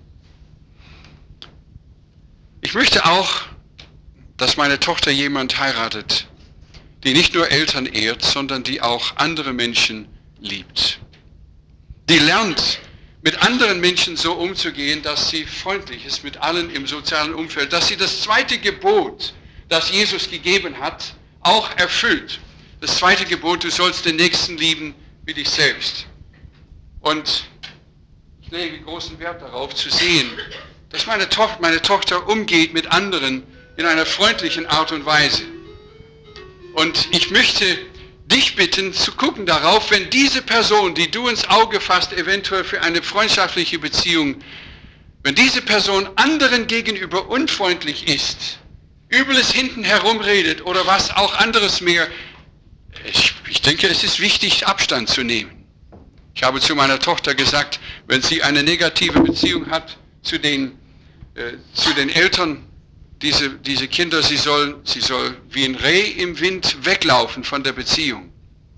Ich möchte auch, dass meine Tochter jemand heiratet, die nicht nur Eltern ehrt, sondern die auch andere Menschen liebt. Die lernt, mit anderen Menschen so umzugehen, dass sie freundlich ist mit allen im sozialen Umfeld, dass sie das zweite Gebot, das Jesus gegeben hat, auch erfüllt. Das zweite Gebot, du sollst den Nächsten lieben wie dich selbst. Und ich lege großen Wert darauf zu sehen, dass meine Tochter, meine Tochter umgeht mit anderen in einer freundlichen Art und Weise. Und ich möchte dich bitten, zu gucken darauf, wenn diese Person, die du ins Auge fasst, eventuell für eine freundschaftliche Beziehung, wenn diese Person anderen gegenüber unfreundlich ist, Übles hinten herumredet oder was auch anderes mehr, ich, ich denke, es ist wichtig, Abstand zu nehmen. Ich habe zu meiner Tochter gesagt, wenn sie eine negative Beziehung hat zu den, äh, zu den Eltern, Diese, diese Kinder, sie soll, sie soll wie ein Reh im Wind weglaufen von der Beziehung.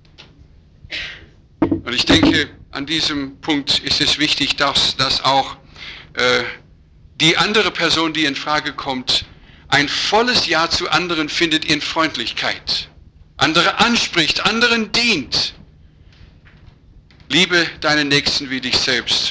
Und ich denke, an diesem Punkt ist es wichtig, dass, dass auch äh, die andere Person, die in Frage kommt, ein volles Ja zu anderen findet in Freundlichkeit. Andere anspricht, anderen dient. Liebe deinen Nächsten wie dich selbst.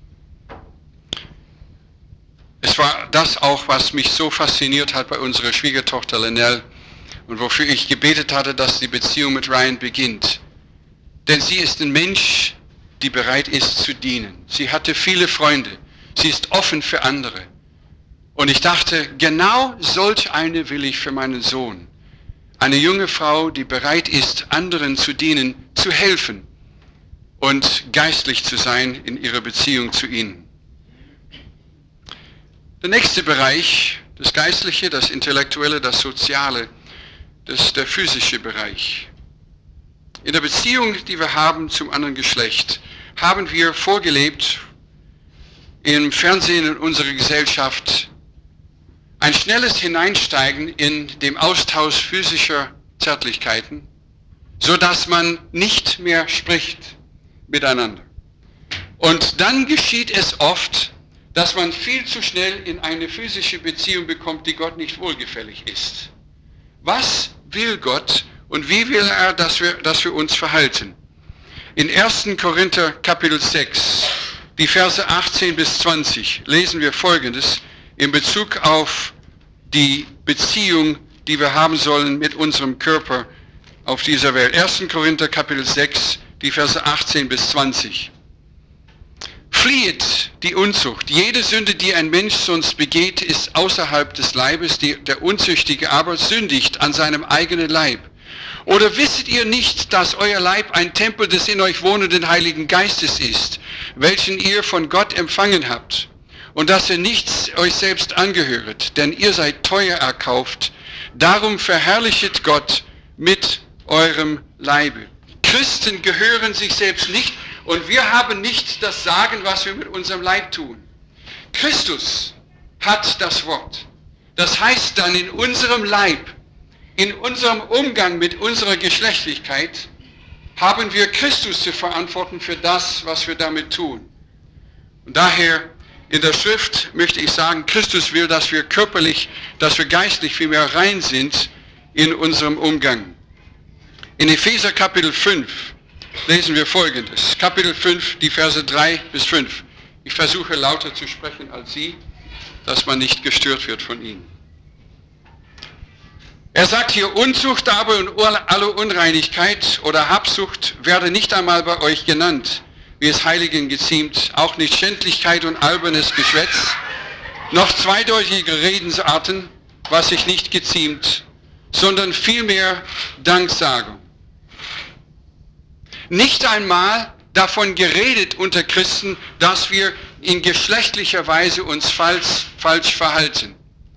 Es war das auch, was mich so fasziniert hat bei unserer Schwiegertochter Linnell und wofür ich gebetet hatte, dass die Beziehung mit Ryan beginnt. Denn sie ist ein Mensch, die bereit ist zu dienen. Sie hatte viele Freunde. Sie ist offen für andere. Und ich dachte, genau solch eine will ich für meinen Sohn. Eine junge Frau, die bereit ist, anderen zu dienen, zu helfen und geistlich zu sein in ihrer Beziehung zu ihnen. Der nächste Bereich, das Geistliche, das Intellektuelle, das Soziale, das ist der physische Bereich. In der Beziehung, die wir haben zum anderen Geschlecht, haben wir vorgelebt, im Fernsehen in unserer Gesellschaft, ein schnelles Hineinsteigen in den Austausch physischer Zärtlichkeiten, sodass man nicht mehr spricht miteinander. Und dann geschieht es oft, dass man viel zu schnell in eine physische Beziehung bekommt, die Gott nicht wohlgefällig ist. Was will Gott und wie will er, dass wir, dass wir uns verhalten? In ersten Korinther Kapitel sechs, die Verse achtzehn bis zwanzig, lesen wir Folgendes in Bezug auf die Beziehung, die wir haben sollen mit unserem Körper auf dieser Welt. ersten Korinther Kapitel sechs, die Verse achtzehn bis zwanzig. Fliehet die Unzucht. Jede Sünde, die ein Mensch sonst begeht, ist außerhalb des Leibes. Die, der Unzüchtige aber sündigt an seinem eigenen Leib. Oder wisset ihr nicht, dass euer Leib ein Tempel des in euch wohnenden Heiligen Geistes ist, welchen ihr von Gott empfangen habt, und dass ihr nichts euch selbst angehöret, denn ihr seid teuer erkauft. Darum verherrlichet Gott mit eurem Leibe. Christen gehören sich selbst nicht, und wir haben nicht das Sagen, was wir mit unserem Leib tun. Christus hat das Wort. Das heißt dann in unserem Leib, in unserem Umgang mit unserer Geschlechtlichkeit, haben wir Christus zu verantworten für das, was wir damit tun. Und daher in der Schrift möchte ich sagen, Christus will, dass wir körperlich, dass wir geistlich vielmehr rein sind in unserem Umgang. In Epheser Kapitel fünf lesen wir Folgendes. Kapitel fünf, die Verse drei bis fünf. Ich versuche lauter zu sprechen als Sie, dass man nicht gestört wird von Ihnen. Er sagt hier, Unzucht aber und alle Unreinigkeit oder Habsucht werde nicht einmal bei euch genannt, wie es Heiligen geziemt, auch nicht Schändlichkeit und albernes Geschwätz, noch zweideutige Redensarten, was sich nicht geziemt, sondern vielmehr Danksagung. Nicht einmal davon geredet unter Christen, dass wir in geschlechtlicher Weise uns falsch, falsch verhalten.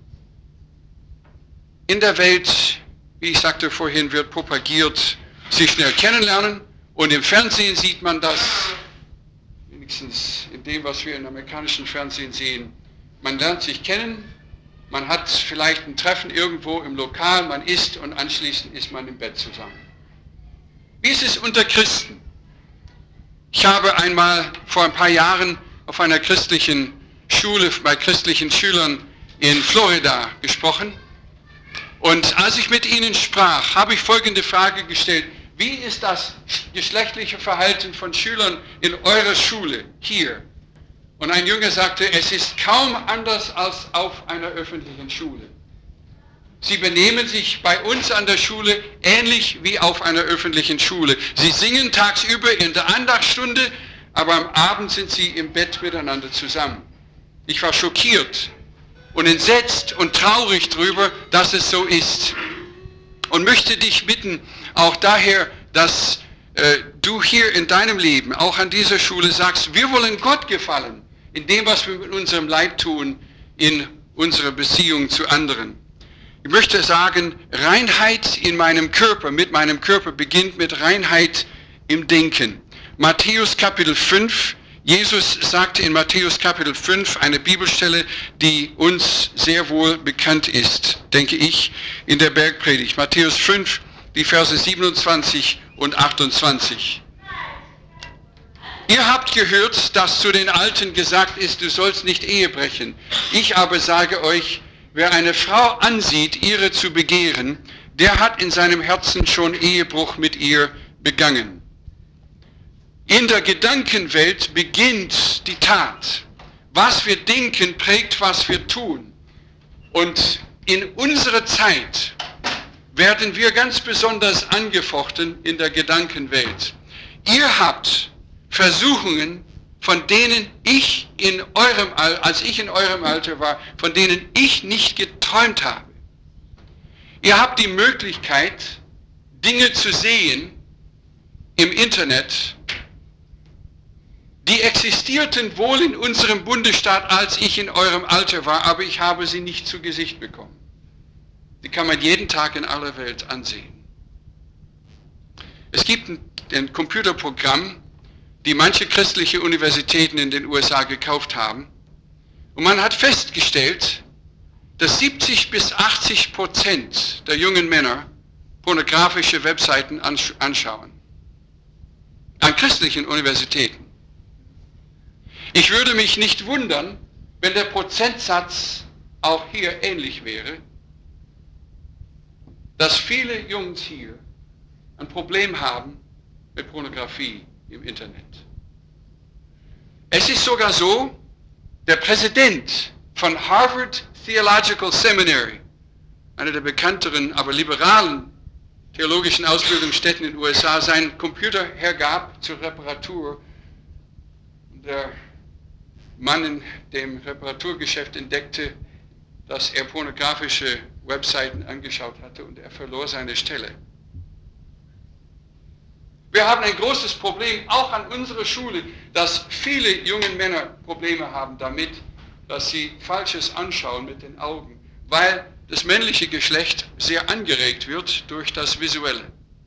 In der Welt, wie ich sagte vorhin, wird propagiert, sich schnell kennenlernen, und im Fernsehen sieht man das, wenigstens in dem, was wir im amerikanischen Fernsehen sehen. Man lernt sich kennen, man hat vielleicht ein Treffen irgendwo im Lokal, man isst und anschließend ist man im Bett zusammen. Wie ist es unter Christen? Ich habe einmal vor ein paar Jahren auf einer christlichen Schule bei christlichen Schülern in Florida gesprochen. Und als ich mit ihnen sprach, habe ich folgende Frage gestellt: Wie ist das geschlechtliche Verhalten von Schülern in eurer Schule hier? Und ein Junge sagte, es ist kaum anders als auf einer öffentlichen Schule. Sie benehmen sich bei uns an der Schule ähnlich wie auf einer öffentlichen Schule. Sie singen tagsüber in der Andachtsstunde, aber am Abend sind sie im Bett miteinander zusammen. Ich war schockiert und entsetzt und traurig darüber, dass es so ist. Und möchte dich bitten, auch daher, dass äh, du hier in deinem Leben, auch an dieser Schule sagst, wir wollen Gott gefallen, in dem, was wir mit unserem Leib tun, in unserer Beziehung zu anderen. Ich möchte sagen, Reinheit in meinem Körper, mit meinem Körper beginnt mit Reinheit im Denken. Matthäus Kapitel fünf, Jesus sagte in Matthäus Kapitel fünf, eine Bibelstelle, die uns sehr wohl bekannt ist, denke ich, in der Bergpredigt. Matthäus fünf, die Verse siebenundzwanzig und achtundzwanzig. Ihr habt gehört, dass zu den Alten gesagt ist, du sollst nicht Ehe brechen. Ich aber sage euch, wer eine Frau ansieht, ihre zu begehren, der hat in seinem Herzen schon Ehebruch mit ihr begangen. In der Gedankenwelt beginnt die Tat. Was wir denken, prägt, was wir tun. Und in unserer Zeit werden wir ganz besonders angefochten in der Gedankenwelt. Ihr habt Versuchungen, von denen ich in eurem Alter, als ich in eurem Alter war, von denen ich nicht geträumt habe. Ihr habt die Möglichkeit, Dinge zu sehen im Internet, die existierten wohl in unserem Bundesstaat, als ich in eurem Alter war, aber ich habe sie nicht zu Gesicht bekommen. Die kann man jeden Tag in aller Welt ansehen. Es gibt ein, ein Computerprogramm, die manche christliche Universitäten in den U S A gekauft haben. Und man hat festgestellt, dass siebzig bis achtzig Prozent der jungen Männer pornografische Webseiten anschauen. An christlichen Universitäten. Ich würde mich nicht wundern, wenn der Prozentsatz auch hier ähnlich wäre, dass viele Jungs hier ein Problem haben mit Pornografie im Internet. Es ist sogar so, der Präsident von Harvard Theological Seminary, einer der bekannteren, aber liberalen theologischen Ausbildungsstätten in den U S A, seinen Computer hergab zur Reparatur. Der Mann in dem Reparaturgeschäft entdeckte, dass er pornografische Webseiten angeschaut hatte und er verlor seine Stelle. Wir haben ein großes Problem, auch an unserer Schule, dass viele junge Männer Probleme haben damit, dass sie Falsches anschauen mit den Augen, weil das männliche Geschlecht sehr angeregt wird durch das Visuelle.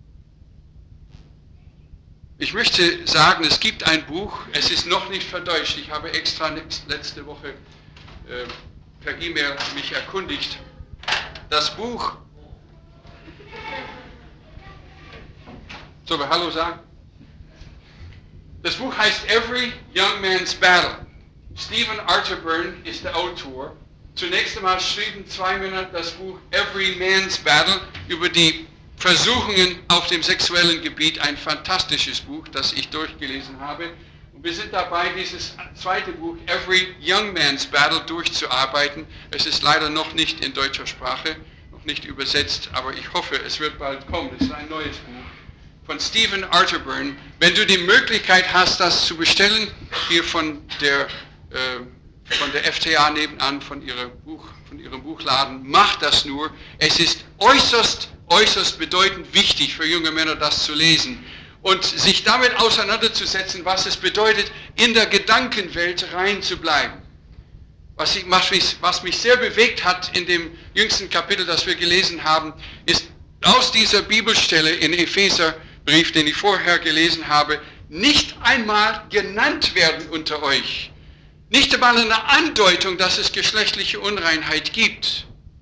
Ich möchte sagen, es gibt ein Buch, es ist noch nicht verdeutscht, ich habe extra letzte Woche äh, per E-Mail mich erkundigt. Das Buch, sollen wir Hallo sagen? Das Buch heißt Every Young Man's Battle. Stephen Arterburn ist der Autor. Zunächst einmal schrieben zwei Männer das Buch Every Man's Battle über die Versuchungen auf dem sexuellen Gebiet, ein fantastisches Buch, das ich durchgelesen habe. Und wir sind dabei, dieses zweite Buch Every Young Man's Battle durchzuarbeiten. Es ist leider noch nicht in deutscher Sprache, noch nicht übersetzt, aber ich hoffe, es wird bald kommen. Es ist ein neues Buch von Stephen Arterburn. Wenn du die Möglichkeit hast, das zu bestellen, hier von der äh, von der F T A nebenan, von, ihrer Buch, von ihrem Buchladen, macht das nur. Es ist äußerst, äußerst bedeutend wichtig für junge Männer, das zu lesen und sich damit auseinanderzusetzen, was es bedeutet, in der Gedankenwelt rein zu bleiben. Was, ich, was, mich, was mich sehr bewegt hat in dem jüngsten Kapitel, das wir gelesen haben, ist aus dieser Bibelstelle in Epheserbrief, den ich vorher gelesen habe, nicht einmal genannt werden unter euch. Nicht einmal eine Andeutung, dass es geschlechtliche Unreinheit gibt.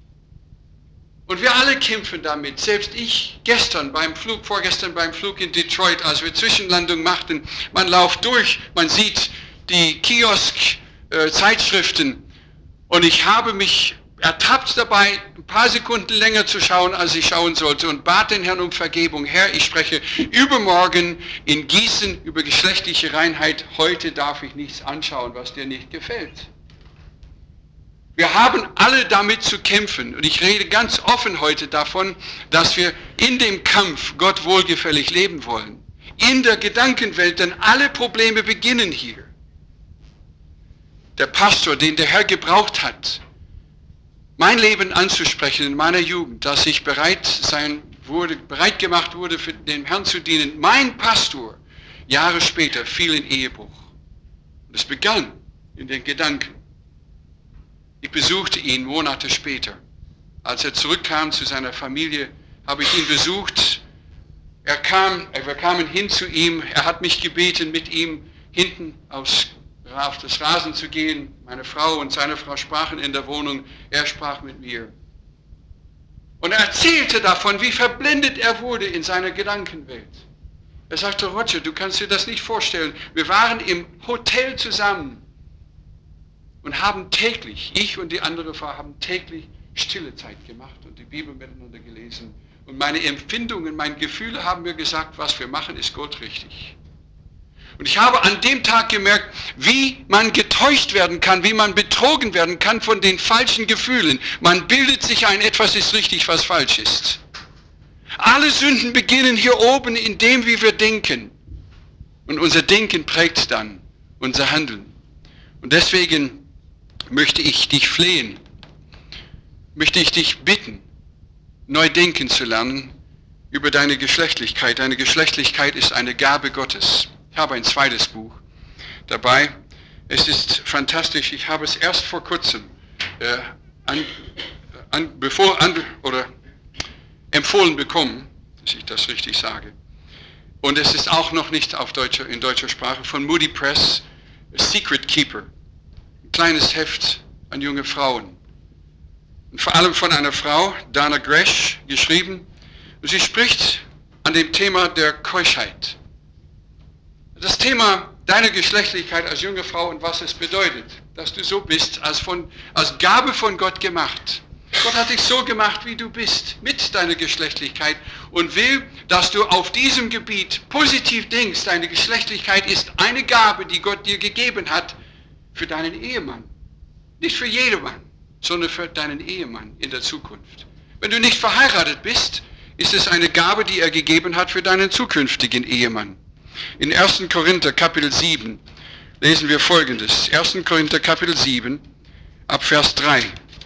Und wir alle kämpfen damit. Selbst ich gestern beim Flug, vorgestern beim Flug in Detroit, als wir Zwischenlandung machten, man läuft durch, man sieht die Kiosk-Zeitschriften und ich habe mich ertappt dabei, ein paar Sekunden länger zu schauen, als ich schauen sollte und bat den Herrn um Vergebung. Herr, ich spreche übermorgen in Gießen über geschlechtliche Reinheit. Heute darf ich nichts anschauen, was dir nicht gefällt. Wir haben alle damit zu kämpfen und ich rede ganz offen heute davon, dass wir in dem Kampf Gott wohlgefällig leben wollen. In der Gedankenwelt, denn alle Probleme beginnen hier. Der Pastor, den der Herr gebraucht hat, mein Leben anzusprechen in meiner Jugend, dass ich bereit sein wurde, bereit gemacht wurde, für den Herrn zu dienen. Mein Pastor, Jahre später, fiel in Ehebruch. Und es begann in den Gedanken. Ich besuchte ihn Monate später. Als er zurückkam zu seiner Familie, habe ich ihn besucht. Er kam, wir kamen hin zu ihm. Er hat mich gebeten, mit ihm hinten aufs auf das Rasen zu gehen. Meine Frau und seine Frau sprachen in der Wohnung, er sprach mit mir. Und er erzählte davon, wie verblendet er wurde in seiner Gedankenwelt. Er sagte, Roger, du kannst dir das nicht vorstellen. Wir waren im Hotel zusammen und haben täglich, ich und die andere Frau, haben täglich stille Zeit gemacht und die Bibel miteinander gelesen. Und meine Empfindungen, meine Gefühle haben mir gesagt, was wir machen, ist gottrichtig. Und ich habe an dem Tag gemerkt, wie man getäuscht werden kann, wie man betrogen werden kann von den falschen Gefühlen. Man bildet sich ein, etwas ist richtig, was falsch ist. Alle Sünden beginnen hier oben in dem, wie wir denken. Und unser Denken prägt dann unser Handeln. Und deswegen möchte ich dich flehen, möchte ich dich bitten, neu denken zu lernen über deine Geschlechtlichkeit. Deine Geschlechtlichkeit ist eine Gabe Gottes. Ich habe ein zweites Buch dabei. Es ist fantastisch. Ich habe es erst vor kurzem äh, an, an, bevor, an, oder empfohlen bekommen, dass ich das richtig sage. Und es ist auch noch nicht auf deutscher, in deutscher Sprache von Moody Press, Secret Keeper. Ein kleines Heft an junge Frauen. Und vor allem von einer Frau, Dana Gresh, geschrieben. Und sie spricht an dem Thema der Keuschheit. Das Thema deiner Geschlechtlichkeit als junge Frau und was es bedeutet, dass du so bist, als, von, als Gabe von Gott gemacht. Gott hat dich so gemacht, wie du bist, mit deiner Geschlechtlichkeit und will, dass du auf diesem Gebiet positiv denkst. Deine Geschlechtlichkeit ist eine Gabe, die Gott dir gegeben hat für deinen Ehemann. Nicht für jedermann, sondern für deinen Ehemann in der Zukunft. Wenn du nicht verheiratet bist, ist es eine Gabe, die er gegeben hat für deinen zukünftigen Ehemann. In ersten Korinther Kapitel sieben lesen wir Folgendes. ersten Korinther Kapitel sieben, ab Vers drei.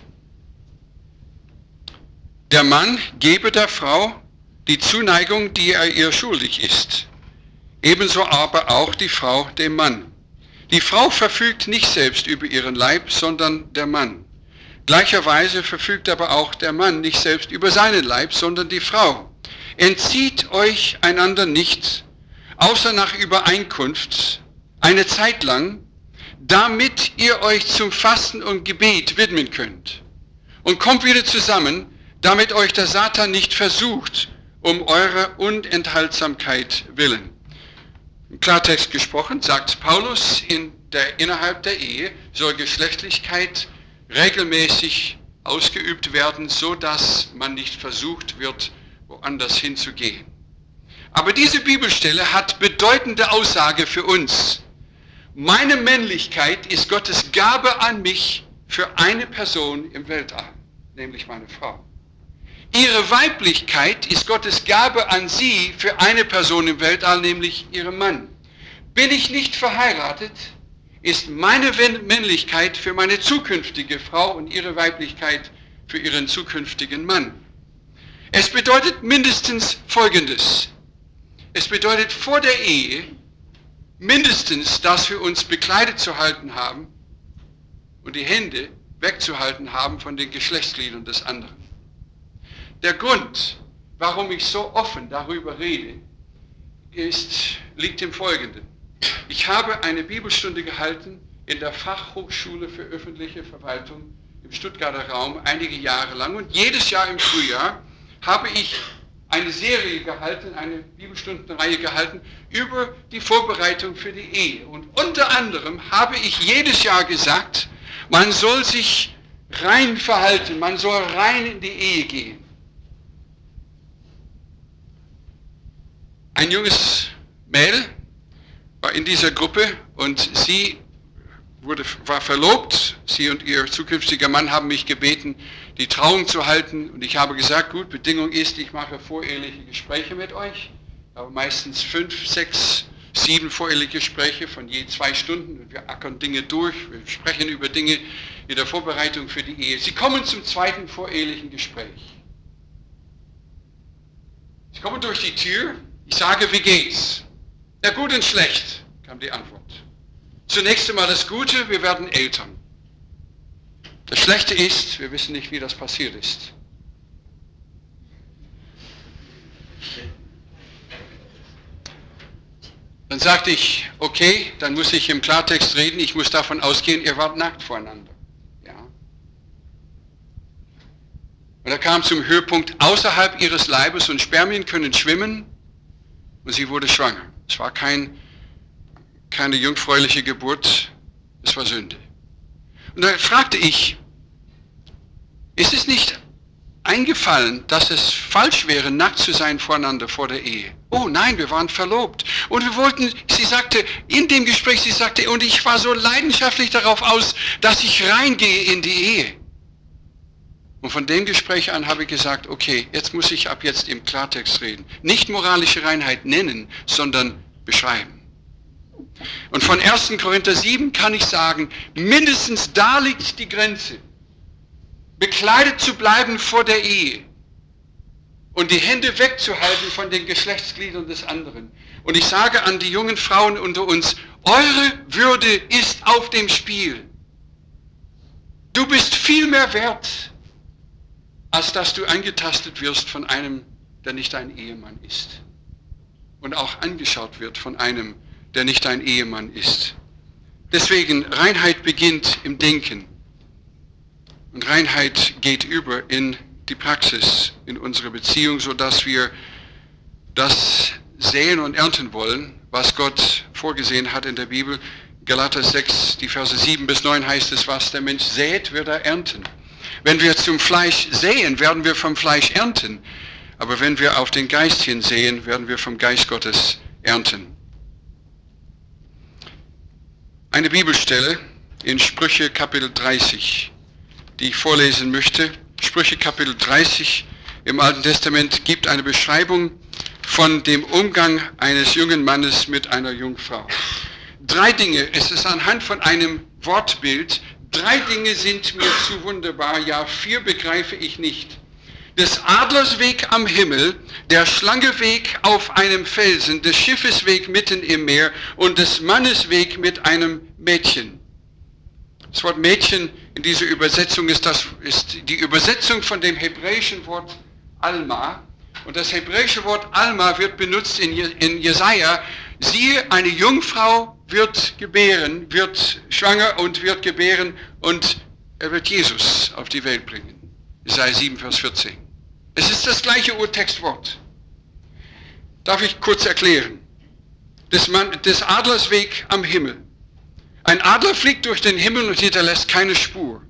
Der Mann gebe der Frau die Zuneigung, die er ihr schuldig ist. Ebenso aber auch die Frau dem Mann. Die Frau verfügt nicht selbst über ihren Leib, sondern der Mann. Gleicherweise verfügt aber auch der Mann nicht selbst über seinen Leib, sondern die Frau. Entzieht euch einander nicht, außer nach Übereinkunft, eine Zeit lang, damit ihr euch zum Fasten und Gebet widmen könnt. Und kommt wieder zusammen, damit euch der Satan nicht versucht, um eurer Unenthaltsamkeit willen. Im Klartext gesprochen sagt Paulus, in der, innerhalb der Ehe soll Geschlechtlichkeit regelmäßig ausgeübt werden, so dass man nicht versucht wird, woanders hinzugehen. Aber diese Bibelstelle hat bedeutende Aussage für uns. Meine Männlichkeit ist Gottes Gabe an mich für eine Person im Weltall, nämlich meine Frau. Ihre Weiblichkeit ist Gottes Gabe an sie für eine Person im Weltall, nämlich ihren Mann. Bin ich nicht verheiratet, ist meine Männlichkeit für meine zukünftige Frau und ihre Weiblichkeit für ihren zukünftigen Mann. Es bedeutet mindestens Folgendes. Es bedeutet vor der Ehe mindestens, dass wir uns bekleidet zu halten haben und die Hände wegzuhalten haben von den Geschlechtsgliedern des anderen. Der Grund, warum ich so offen darüber rede, ist, liegt im Folgenden. Ich habe eine Bibelstunde gehalten in der Fachhochschule für öffentliche Verwaltung im Stuttgarter Raum einige Jahre lang und jedes Jahr im Frühjahr habe ich eine Serie gehalten, eine Bibelstundenreihe gehalten über die Vorbereitung für die Ehe. Und unter anderem habe ich jedes Jahr gesagt, man soll sich rein verhalten, man soll rein in die Ehe gehen. Ein junges Mädel war in dieser Gruppe und sie wurde, war verlobt. Sie und ihr zukünftiger Mann haben mich gebeten, die Trauung zu halten. Und ich habe gesagt, gut, Bedingung ist, ich mache voreheliche Gespräche mit euch. Aber meistens fünf, sechs, sieben voreheliche Gespräche von je zwei Stunden. Und wir ackern Dinge durch, wir sprechen über Dinge in der Vorbereitung für die Ehe. Sie kommen zum zweiten vorehelichen Gespräch. Sie kommen durch die Tür. Ich sage, wie geht's? Ja, gut und schlecht, kam die Antwort. Zunächst einmal das Gute, wir werden Eltern. Das Schlechte ist, wir wissen nicht, wie das passiert ist. Dann sagte ich, okay, dann muss ich im Klartext reden, ich muss davon ausgehen, ihr wart nackt voreinander. Ja. Und er kam zum Höhepunkt, außerhalb ihres Leibes und Spermien können schwimmen. Und sie wurde schwanger. Es war kein, keine jungfräuliche Geburt, es war Sünde. Und da fragte ich, ist es nicht eingefallen, dass es falsch wäre, nackt zu sein voreinander vor der Ehe? Oh nein, wir waren verlobt. Und wir wollten, sie sagte, in dem Gespräch, sie sagte, und ich war so leidenschaftlich darauf aus, dass ich reingehe in die Ehe. Und von dem Gespräch an habe ich gesagt, okay, jetzt muss ich ab jetzt im Klartext reden. Nicht moralische Reinheit nennen, sondern beschreiben. Und von ersten Korinther sieben kann ich sagen, mindestens da liegt die Grenze. Bekleidet zu bleiben vor der Ehe und die Hände wegzuhalten von den Geschlechtsgliedern des anderen. Und ich sage an die jungen Frauen unter uns, eure Würde ist auf dem Spiel. Du bist viel mehr wert, als dass du angetastet wirst von einem, der nicht dein Ehemann ist. Und auch angeschaut wird von einem, der nicht dein Ehemann ist. Deswegen, Reinheit beginnt im Denken. Und Reinheit geht über in die Praxis, in unsere Beziehung, sodass wir das säen und ernten wollen, was Gott vorgesehen hat in der Bibel. Galater sechs, die Verse sieben bis neun heißt es, was der Mensch sät, wird er ernten. Wenn wir zum Fleisch säen, werden wir vom Fleisch ernten. Aber wenn wir auf den Geist hin säen, werden wir vom Geist Gottes ernten. Eine Bibelstelle in Sprüche Kapitel dreißig, die ich vorlesen möchte. Sprüche Kapitel dreißig im Alten Testament gibt eine Beschreibung von dem Umgang eines jungen Mannes mit einer Jungfrau. Drei Dinge, es ist anhand von einem Wortbild, drei Dinge sind mir zu wunderbar, ja vier begreife ich nicht. Des Adlers Weg am Himmel, der Schlange Weg auf einem Felsen, des Schiffes Weg mitten im Meer und des Mannes Weg mit einem Mädchen. Das Wort Mädchen in dieser Übersetzung ist, das, ist die Übersetzung von dem hebräischen Wort Alma. Und das hebräische Wort Alma wird benutzt in, in Jesaja. Siehe, eine Jungfrau wird gebären, wird schwanger und wird gebären und er wird Jesus auf die Welt bringen. Jesaja sieben, Vers vierzehn. Es ist das gleiche Urtextwort. Darf ich kurz erklären? Des, Mann, des Adlers Weg am Himmel. Ein Adler fliegt durch den Himmel und hinterlässt keine Spur.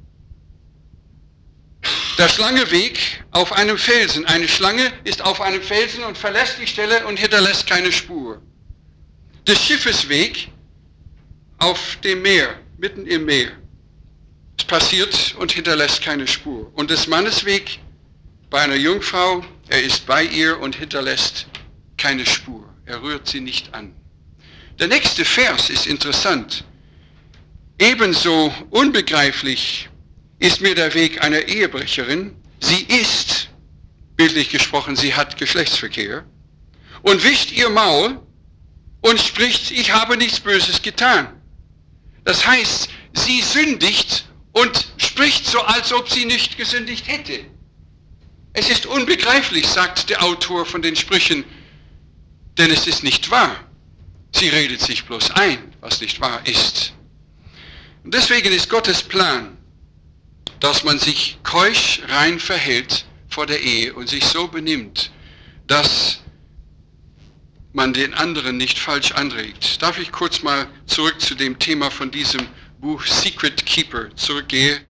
Der Schlangeweg auf einem Felsen. Eine Schlange ist auf einem Felsen und verlässt die Stelle und hinterlässt keine Spur. Des Schiffes Weg auf dem Meer, mitten im Meer. Es passiert und hinterlässt keine Spur. Und des Mannes Weg bei einer Jungfrau, er ist bei ihr und hinterlässt keine Spur. Er rührt sie nicht an. Der nächste Vers ist interessant. Ebenso unbegreiflich ist mir der Weg einer Ehebrecherin. Sie isst, bildlich gesprochen, sie hat Geschlechtsverkehr, und wischt ihr Maul und spricht, ich habe nichts Böses getan. Das heißt, sie sündigt und spricht so, als ob sie nicht gesündigt hätte. Es ist unbegreiflich, sagt der Autor von den Sprüchen, denn es ist nicht wahr. Sie redet sich bloß ein, was nicht wahr ist. Und deswegen ist Gottes Plan, dass man sich keusch rein verhält vor der Ehe und sich so benimmt, dass man den anderen nicht falsch anregt. Darf ich kurz mal zurück zu dem Thema von diesem Buch Secret Keeper zurückgehen?